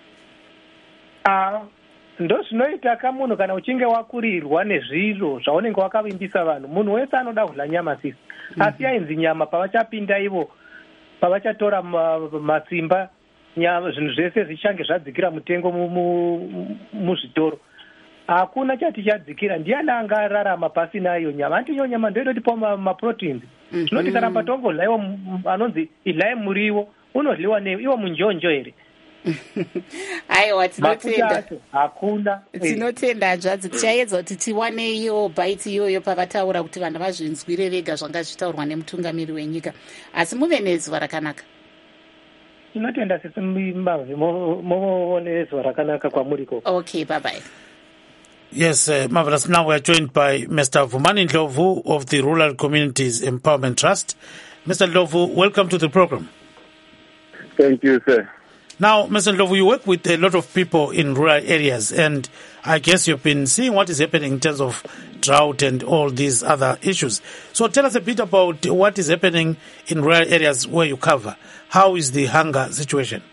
Ndo zvinoita kamunhu kana uchinge wakurirwa nezviro zvaunenge wakavimbisa vanhu. Munhu wese anoda kudya nyama sisi. Asi yainzi nyama pavachapinda ivo pavachatora matsimba zvinhu zvese zvichange zvadzikira mutengo muzvitoro. Hakuna chati chadzikira. Ndiani angararama pasina iyo nyama? Anti iyo nyama ndio inotipa maproteins. Zvinoti kana patongodla iwo anonzi idlai muriwo unodliwa iwo munjonjo here. Aiwa tinotenda hakuna tinotenda zvanzi tichaedza kuti tiwane iyo bhaiti iyoyo pavataura kuti vanhu vazvinzwire vega zvanga zvitaurwa nemutungamiri wenyika. Asi muve nezuva rakanaka. Tinotenda sisi mbavhi muone zuva rakanaka kwamuri koko. Okay, bye bye. Yes, marvelous. Now we are joined by Mr. Vumani Ndlovu of the Rural Communities Empowerment Trust. Mr. Ndlovu, welcome to the program. Thank you, sir. Now, Mr. Ndlovu, you work with a lot of people in rural areas, and I guess you've been seeing what is happening in terms of drought and all these other issues. So tell us a bit about what is happening in rural areas where you cover. How is the hunger situation?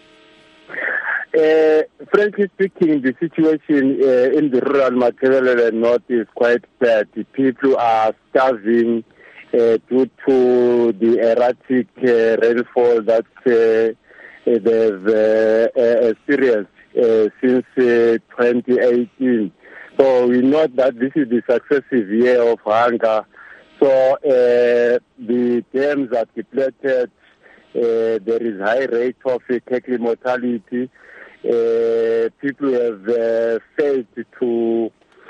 Frankly speaking, the situation in the rural Matabele North is quite bad. People are starving due to the erratic rainfall that they've experienced since 2018. So we know that this is the successive year of hunger. So the dams are depleted. There is high rate of cattle mortality. People have failed to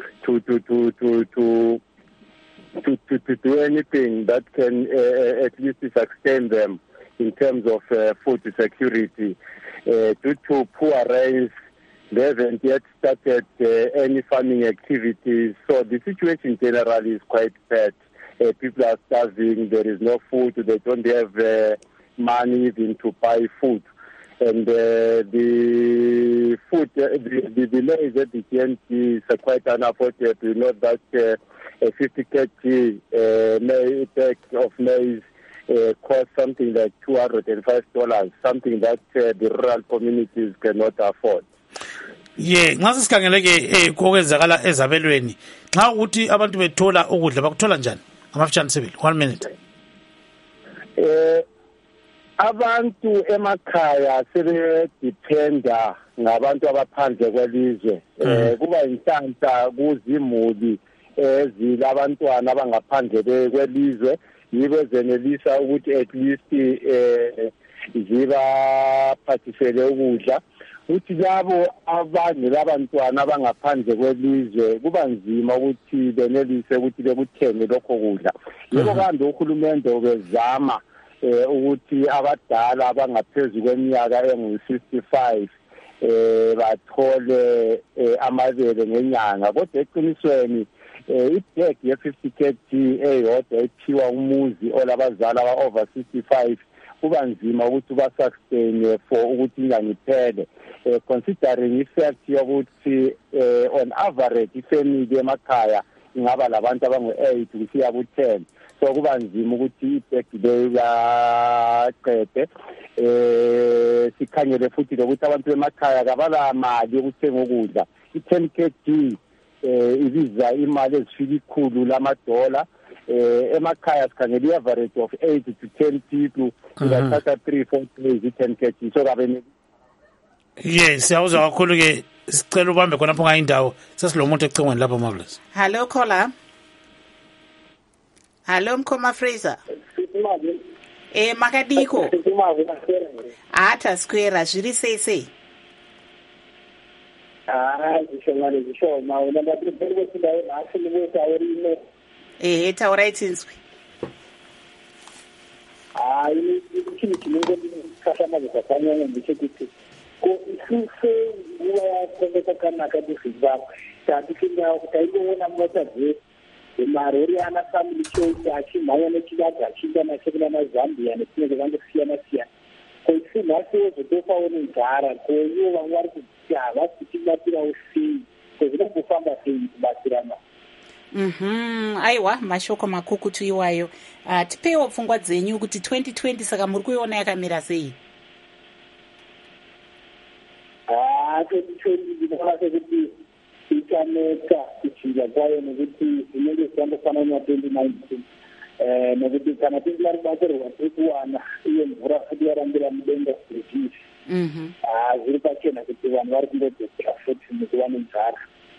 do anything that can at least sustain them in terms of food security. Due to poor rains, they haven't yet started any farming activities. So the situation generally is quite bad. People are starving. There is no food. They don't have money even to buy food. And the food, the maize at the GNT is quite unaffordable. You know that a 50 kg bag of maize costs something like $205, something that the rural communities cannot afford. Yeah, nxa sikhangeleke okwenzakala ezabelweni nxa ukuthi abantu bethola ukudla bakuthola njani ngamafitshane sibili 1 minute. Abantu emakhaya sebedependa ngabantu abaphandle kwelizwe. Kuba inhlanhla kuzimuli ezilabantwana abangaphandle kwelizwe yibo ezenelisa ukuthi at least zibaphathisele ukudla. Uthi labo abangelabantwana abangaphandle kwelizwe kuba nzima ukuthi benelise ukuthi bekuthenge lokho kudla. Yebo kambe uhulumende ubezama ukuthi abadala abangaphezulu kweminyaka engu-65 bathole amabele ngenyanga. Kodwa eqinisweni ibheg ye-50 kg eyodwa ethiwa umuzi olabazali aba-over 65 kuba nzima ukuthi basustain for ukuthi inyanga iphele. Considering ifact yokuthi on average ifamily emakhaya ingaba labantu abangu-8 kusiya ku-10 so kuba nzima ukuthi i-birthday yaqede sikhangele futhi lokuthi abantu bemakhaya kabala mali yokuthenga ukudla i-10 kg ibiza imali ezifika $100 lamadola emakhaya sikhangele i-average of 8 to 10 people ingathatha 3-4 days i-10 kg so kabe yes siyawuzwa kakhulu ke sicela ubambe khonapho ngayindawo sesilo muntu ecingweni lapha Marvelous. Hello caller. Hello Mkhoma Fraser. Makadiko. Ata square zviri sei. Zvishoma unanga prepare kuti dai nasi niwetaurime. Taurai tinzwi. Chini chinenge ndikashama zvakanyanya ndechekuti ko isuse nguva yakoneka kanaka muZimbabwe tatinga taingoona mota marori ana family choice achimhanya nechivadzi achiinda nachekuna naZambia nekunenge vangosiyana siyana ko isi nhasiwo zotofawo negara ko ivo vamwe vari kuti havasi kuchibatirawo sei ko zvinombofamba sei kubatsirana. Aiwa mashoko makukutu iwayo. Tipewo pfungwa dzenyu kuti 2020 saka muri kuiona yakamira sei? 2020 ndinoona sekuti ichanetsa kuchinja kwayo nekuti zvinenge zvisandofanana na2019 nekuti kana tisina rubato rwatiri kuwana iye mvura futi yarambira mudenga zviruzhinji zviri pachena kuti vanhu vari kundodzokera futi nekuva nenzara.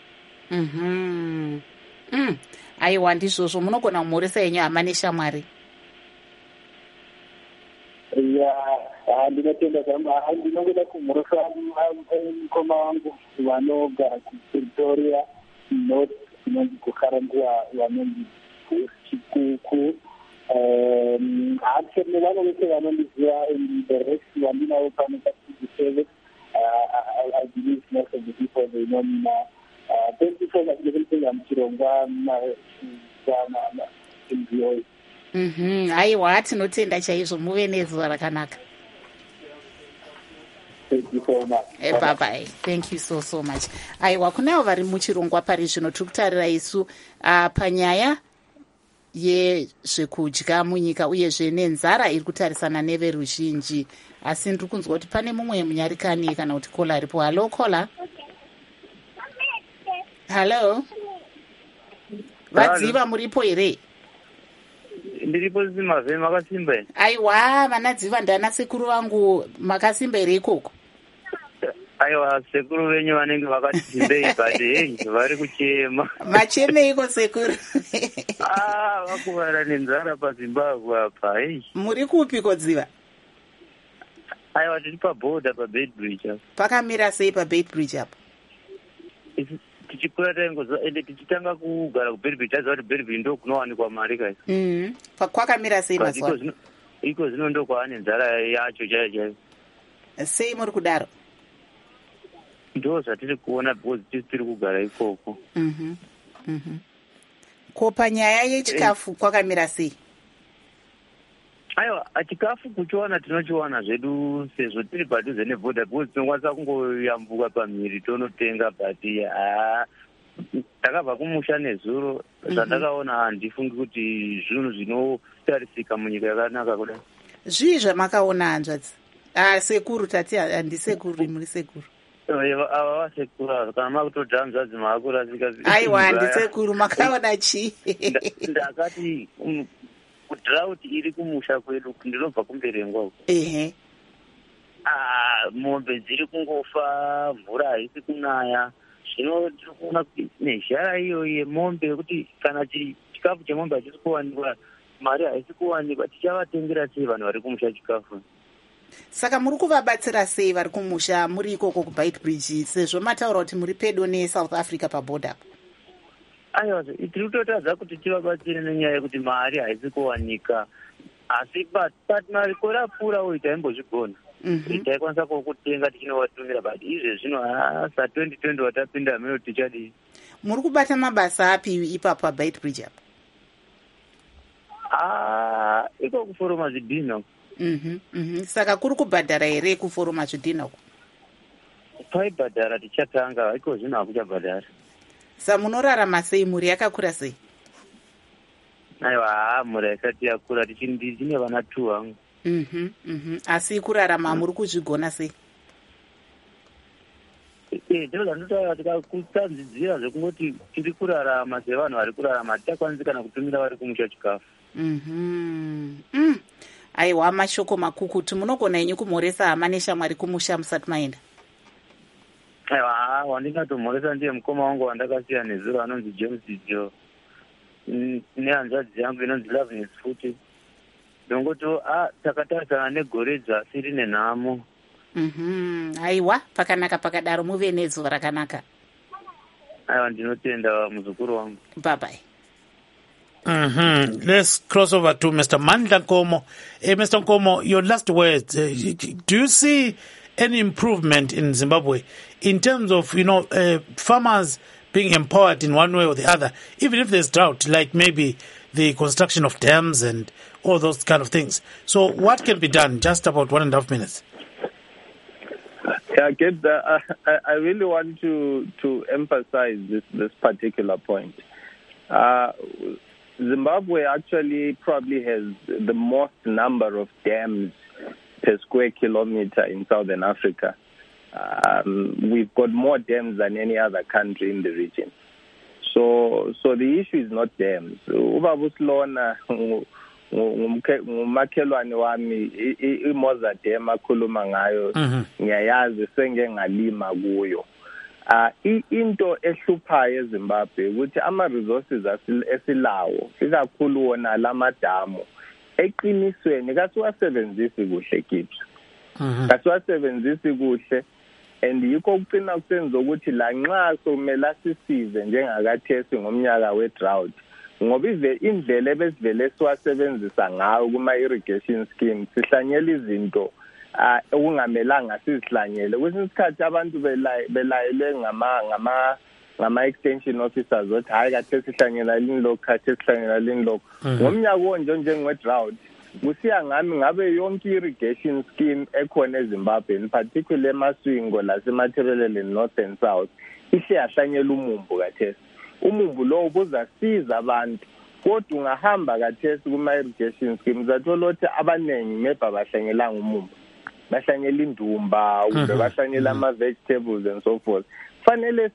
Aiwa ndizvozvo munogona kumhoresa yenyu hama neshamwari. Ndinotenda zvangu ndinongoda kumhoresa mukoma wangu vanogara kuPretoria North inonzi kuKaranguwa vanonzi Chikuku actually nevano vese vanondiziva in the rest vandinavo pano pa27 I believe most of the people they know me now. Thank you so much ndikutenga muchirongwa MVO. Aiwa tinotenda chaizvo muve nezuva rakanaka. Thank you so much. Bye bye. Thank you so much. Aiwa kunavo vari muchirongwa pari zvino tiri kutarira isu panyaya yezvekudya munyika uyezve nenzara iri kutarisana neveruzhinji asi ndiri kunzwa kuti pane mumwe munyarikani kana kuti kola aripo. Hello kola. Hello. Vadziva muripo here? Ndiripo Zimave makasimba. Aiwa vanadziva ndana sekuru vangu makasimba here ikoko? Aiwa sekuru venyu vanenge vakatimbei but hey vari kuchema. Machemeiko sekuru? Vakuvara nenzara paZimbabwe apa hey. Muri kupi kodziva? Aiwa tiri paborder paBedbridge apa. Pakamira sei paBedbridge apa? Tichikura taingoziva ende tichitanga kugara kuBedbridge taziva kuti Bedbridge ndo kunowanikwa mari kai. Kwakamira sei mazuva? Iko zvino ndo kwaane nzara yacho chaiyo. Sei muri kudaro? Ndo zvatiri kuona because tiri kugara ikoko. Ko panyaya yechikafu kwakamira sei? Aiwa chikafu kuchiwana tinochiwana zvedu sezvo tiri padhuze nebhodha because tinokwanisa kungoyambuka pamhiri tonotenga but takabva kumusha nezuro zvandakaona handifungi kuti zvinhu zvinotarisika munyika yakanaka kudai. Zvii zvamakaona hanzvadzi? Sekuru tati handisekuru muri sekuru. Ava vasekuru kana makutodha hanzvadzi maakurasika. Aiwa handisekuru makaona chii? Ndakati drought iri kumusha kwedu ndinobva kumberengwa uko. Mombe dziri kungofa, mvura haisi kunaya. Zvino tiri kuona kuti nezhara iyo yemombe yekuti kana chikafu chemombe hachisi kuwanikwa mari haisi kuwanikwa tichavatengera sei vanhu vari kumusha chikafu? Saka muri kuvabatsira sei vari kumusha muri ikoko kuBedbridge sezvo mataura kuti muri pedo neSouth Africa paborder? Aiwa tiri kutotadza kuti tivabatsire nenyaya yekuti mari haisi kuwanika asi but makore apfuurawo taimbozvigona taikwanisa kutenga tichinovatumira but izve zvino sa2020 watapinda meno tichadii. Muri kubata mabasa api ipapo paBedbridge apa? Iko kuforoma zvidhina. Saka kuri kubhadhara here kuforoma zvidhina uko? Paibhadhara tichatanga iko zvino hakuchabhadhara. Samunorarama sei, mhuri yakakura sei? Aiwa, mhuri yakati yakura, tichine vana 2 hangu. Asi kurarama muri kuzvigona sei? Ndiro zvandotaura tikakutanzidzira zvekungoti tiri kurarama sevanhu vari kurarama, tichakwanisi kana kutumira vari kumusha chikafu. Aiwa, mashoko makukutu. Munogona henyu kumhoresa hama neshamwari kumusha musati maenda? Aiwa, wandingatomhoresa ndiye mukoma wangu wandakasiya nezuro anonzi James Jo, nehanzvadzi yangu inonzi Loveness futi. Ndongoti takatarisana negore dzasi rine nhamo. Aiwa, pakanaka pakadaro, muve nezuva rakanaka. Aiwa, ndinotenda muzukuru wangu. Bye bye. Let's cross over to Mr. Mandla Nkomo. Mr. Nkomo, your last words. Do you see any improvement in Zimbabwe in terms of, farmers being empowered in one way or the other, even if there's drought, like maybe the construction of dams and all those kind of things? So what can be done? Just about 1.5 minutes. Yeah, I really want to emphasize this particular point. Zimbabwe actually probably has the most number of dams per square kilometer in Southern Africa. We've got more dams than any other country in the region. So the issue is not dams. Ubaba uSilona ngumakhelwane wami, iMoza Dam akhuluma ngayo, ngiyayazi senge ngalima kuyo. Into ehluphayo eZimbabwe ukuthi ama-resources esilawo ikakhulu wona lamadamu eqinisweni kasiwasebenzisi kuhle kithi. Kasiwasebenzisi kuhle, and yikho kucina kusenza ukuthi la nxa somele asisize njengakathesi ngomnyaka we-drought, ngoba indlela ebesivele siwasebenzisa ngayo kuma-irrigation schemes sihlanyela izinto okungamelanga sizihlanyele. Kwesinye isikhathi abantu belayele ngama-extension officers othi hayi kathe sihlanyela lini lokhu, kathe sihlanyela lini lokhu. Ngomnyaka onje njengwe-drought kusiya ngami ngabe yonke i-irrigation scheme ekhona eZimbabwe, in particular eMaswingo lasemathebelele north and south, ihle yahlanyela umumbu kathesi. Umumbu lowo buzasiza abantu, kodwa ungahamba kathesi kuma-irrigation schemes zathola ukuthi abaningi maybe abahlanyelanga umumbu, bahlanyela indumba, kumbe bahlanyela ama-vegetables and so forth. Fanele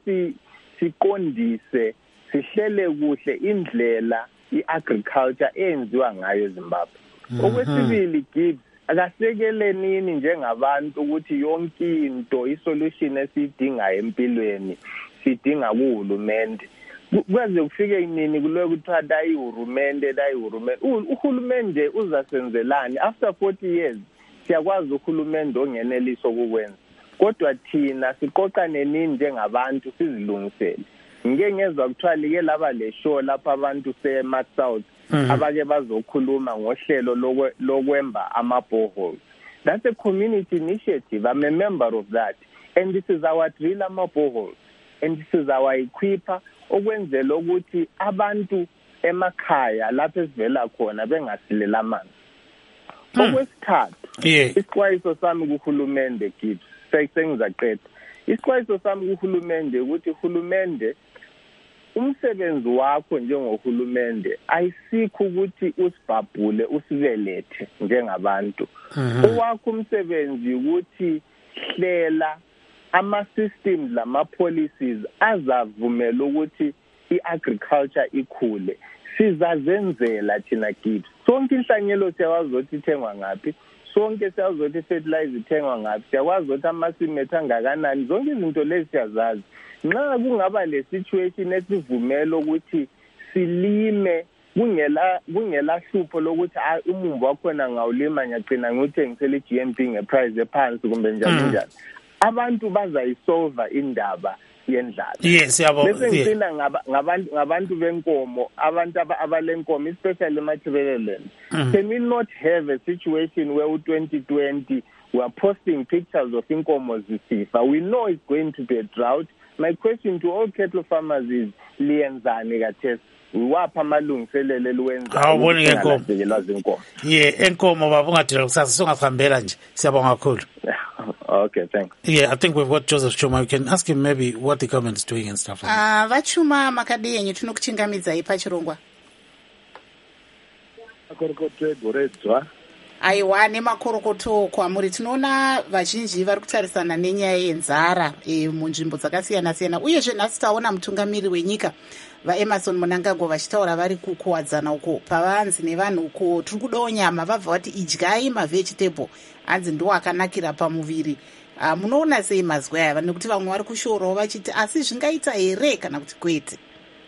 siqondise, sihlele kuhle indlela i-agriculture eyenziwa ngayo eZimbabwe. Okwesibili, Gibbs, akasekelenini njengabantu ukuthi yonke into isolution esiyidingayo empilweni sidinga kuhulumende. Kwaze kufike nini kuloyo kuthiwa dayihulumende. Uhulumende uzasenzelani? After 40 years siyakwazi uhulumende ongeneliso ukukwenza, kodwa thina siqoqane nini njengabantu sizilungisele. Ngike ngezwa kuthiwa like laba le show lapha abantu se-North South abake bazokhuluma ngohlelo lokwemba ama-boreholes. That's a community initiative. I'm a member of that, and this is our drill ama-boreholes, and this is our equiper okwenzela ukuthi abantu emakhaya lapho esivela khona bengasilela amanzi. Okwesithathu, isixwayiso sami kuhulumende Gibbs, sengizaqeda. Isixwayiso sami kuhulumende ukuthi uhulumende umsebenzi wakho njengohulumende ayisikho ukuthi usibhabhule usibelethe njengabantu. Owakho umsebenzi ukuthi hlela ama-systems lama-policies azavumela ukuthi i-agriculture ikhule. Sizazenzela thina Gibbs. Sonke inhlanyelo siyakwazi ukuthi ithengwa ngaphi, sonke siyakwazi ukuthi fertilizer ithengwa ngaphi, siyakwazi ukuthi amasimethe angakanani, zonke izinto lezi siyazazi. Nxa kungaba le situation esivumela ukuthi silime kungela hlupho lokuthi umumbu wakhona ngawulima ngiyagcina ngiyothengisela i-GMP ngeprice ephansi kumbe njalo, abantu bazayisolva indaba yendlala. Yes, bese ngicina ngabantu benkomo, abantu abalenkomo especially emathebeleleni. Can we not have a situation where 2020 we are posting pictures of inkomo zisifa? We know it's going to be a drought. My question to all cattle farmers is liyenzani kathesi? Uwapha amalungiselelo elwenza awuboni ngenkomo. Enkomo baba ungadila kusasa singahambela nje. Siyabonga kakhulu. Okay, thanks. Yeah, I think we've got Joseph Chuma. We can ask him maybe what the government is doing and stuff like that. Vachuma makadi yenyu tinokuchingamidzai pachirongwa. Makorokoto egoredzwa. Aiwa nemakorokoto kwamuri tinoona vazhinji vari kutarisana nenyaya yenzara munzvimbo dzakasiyana-siyana uyezve nhasi taona mutungamiri wenyika vaEmerson Mnangagwa vachitaura vari kukuwadzana uko pavanzi nevanhu uko tiri kudawo nyama vabva vati idyai mavegetable hanzi ndo akanakira pamuviri. Munoona sei mazwi aya nekuti vamwe vari kushorawo vachiti asi zvingaita here kana kuti kwete?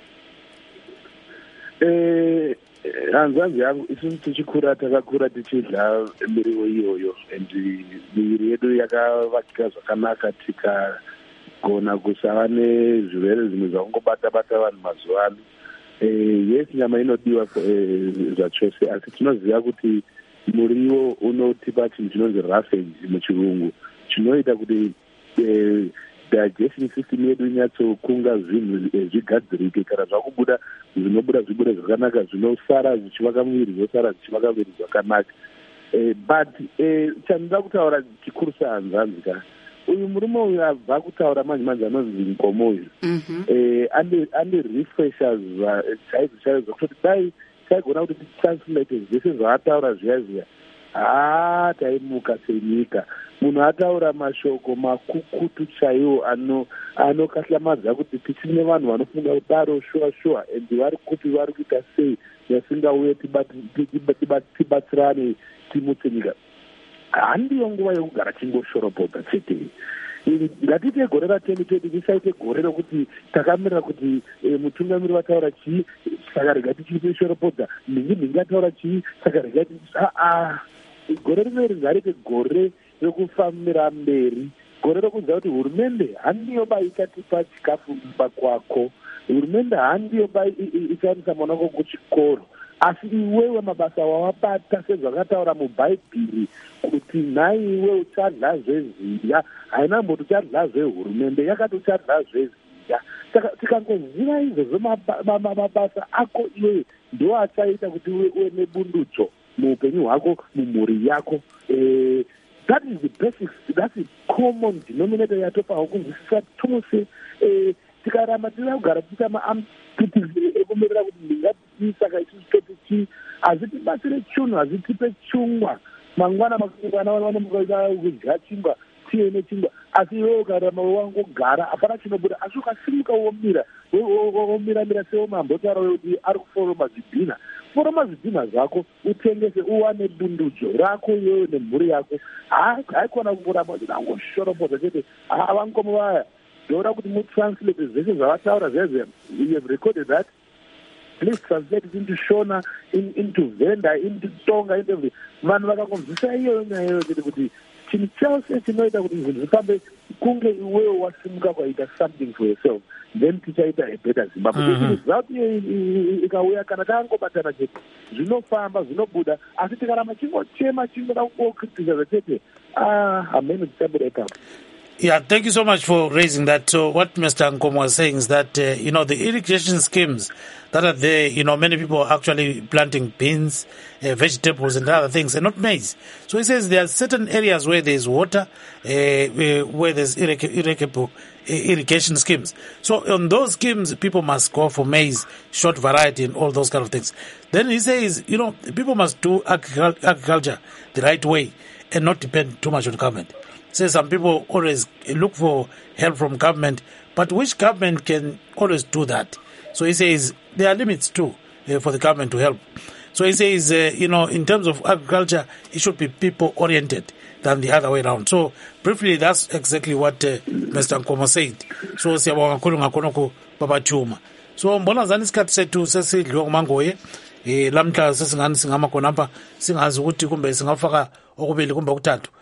Hanzvanzi yangu isusu tichikura takakura tichidya miriwo iyoyo and miviri yedu yakavakika zvakanaka tikagona kusava nezvirwere zvimwe zvakungobata-bata vanhu mazuva ano. Yes, nyama inodiwa zvachose asi tinoziva kuti muriwo unotipa chinhu chinonzi roughage muchirungu chinoita kuti digestion system yedu inyatsokunga zvinhu zvigadzirike kana zvakubuda zvinobuda zvibude zvakanaka zvinosara zvichivaka muviri zvosara zvichivaka muviri zvakanaka. But chandinoda kutaura chikuru sehanzvanzi ka uyu murume uyu abva kutaura manje anonzi Nkomo uyu ane refreshers chaizvo chaizvo zvokutoti dai taigona kuti titranslate zvese zvaataura zviya taimuka senyika. Munhu ataura mashoko makukutu chaiwo anokahlamadza kuti tichine vanhu vanofunga kudaro shuwa and vari kuti vari kuita sei yasingauye tibatsirane timutse nyika. Handiyo nguva yekugara tingoshorobodza chete. Ngatite gore ra2020 tisaite gore rokuti takamirira kuti mutungamiri vataura chii saka rega tichiite shorobodza ningi ataura chii saka rega gore rineri ngarite gore rekufambira mberi, gore rekuziva kuti hurumende handiyoba ichatipa chikafu mumba kwako, hurumende handiyoba ichaendesa mwana wako kuchikoro, asi iwewe mabasa wawabata sezvakataura mubhaibheri kuti nhai iwe uchadya zveziya, haina mboti uchadya zvehurumende, yakati uchadya zveziya. Saka tikangoziva izvozvo mabasa ako iwewe ndo achaita kuti uwe nebundudzo muupenyu hwako, mumhuri yako. That is the basics, that's the common denominator yatofanira kunzwisisa tose. Tikaramba tiri kugara tiita maambitions ekumirira kuti ndingatii saka isusu toti chii, hazvitibatsire chunhu, hazvitipe chingwa. Mangwana vana vanomuka kudya chingwa, tiye nechingwa, asi iwewe ukaramba wangogara hapana chinobuda, asi ukasimuka womiramira sewomambotaura kuti ari kuforoma zvidhina. Foroma zvidhina zvako utengese uwane bundudzo rako iwewe nemhuri yako. Haikona kungoramba kuti nangoshorobodza chete vankomo vaya ndoda kuti mutranslate zvese zvavataura zvezve. You have recorded that. Please translate it into Shona, into Venda, into Tonga, into everything. Vanhu vakakonzvisa iyoyo nyaya iyoyo chete kuti chinhu chose chinoita kuti zvinhu zvifambe kunge iwewe wasimuka kwaita something for yourself, then tichaita a better Zimbabwe. Zvinhu ikauya kana tangobatana chete zvinofamba zvinobuda, asi tikaramba chingochema chingoda kungokriticiza chete hamene tichabuda ipapo. Yeah, thank you so much for raising that. So what Mr. Nkomo was saying is that, the irrigation schemes that are there, many people are actually planting beans, vegetables and other things, and not maize. So he says there are certain areas where there's water, where there's irrigation schemes. So on those schemes, people must go for maize, short variety and all those kind of things. Then he says, people must do agriculture the right way and not depend too much on government. Says some people always look for help from government, but which government can always do that? So he says there are limits too for the government to help. So he says, in terms of agriculture, it should be people-oriented than the other way around. So briefly, that's exactly what Mr. Nkomo said. So siyabonga kakhulu ngakhonokho Baba Chuma. So mbona zani isikhathi sethu sesidliwe kumangoye lamhla sesingani singama khona apha singazi ukuthi kumbe singafaka okubili kumbe okuthathu.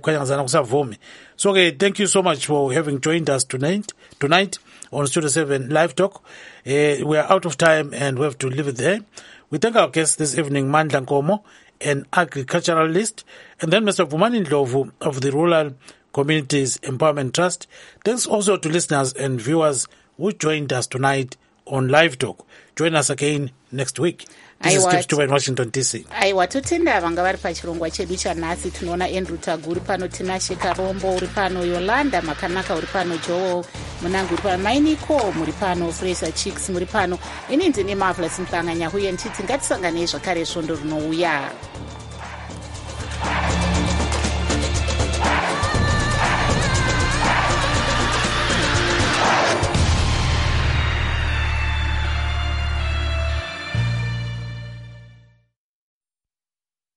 So thank you so much for having joined us tonight on Studio 7 Live Talk. We are out of time and we have to leave it there. We thank our guests this evening, Mandla Nkomo, an agriculturalist, and then Mr. Vumani Ndlovu of the Rural Communities Empowerment Trust. Thanks also to listeners and viewers who joined us tonight on Live Talk. Join us again next week. in Washington DC. Aiwa, totenda vanga vari pachirongwa chedu chanhasi. Tinoona Andrew Tagu uri pano, Tinashe Karombo uri pano, Yolanda Makanaka uri pano, Joel Munangu uri pano, Mainiko muri pano, Fraser Chicks muri pano. Ini ndine Marvelous Mhlanganya huye nchiti ngatisanganei zvakare svondo rinouya.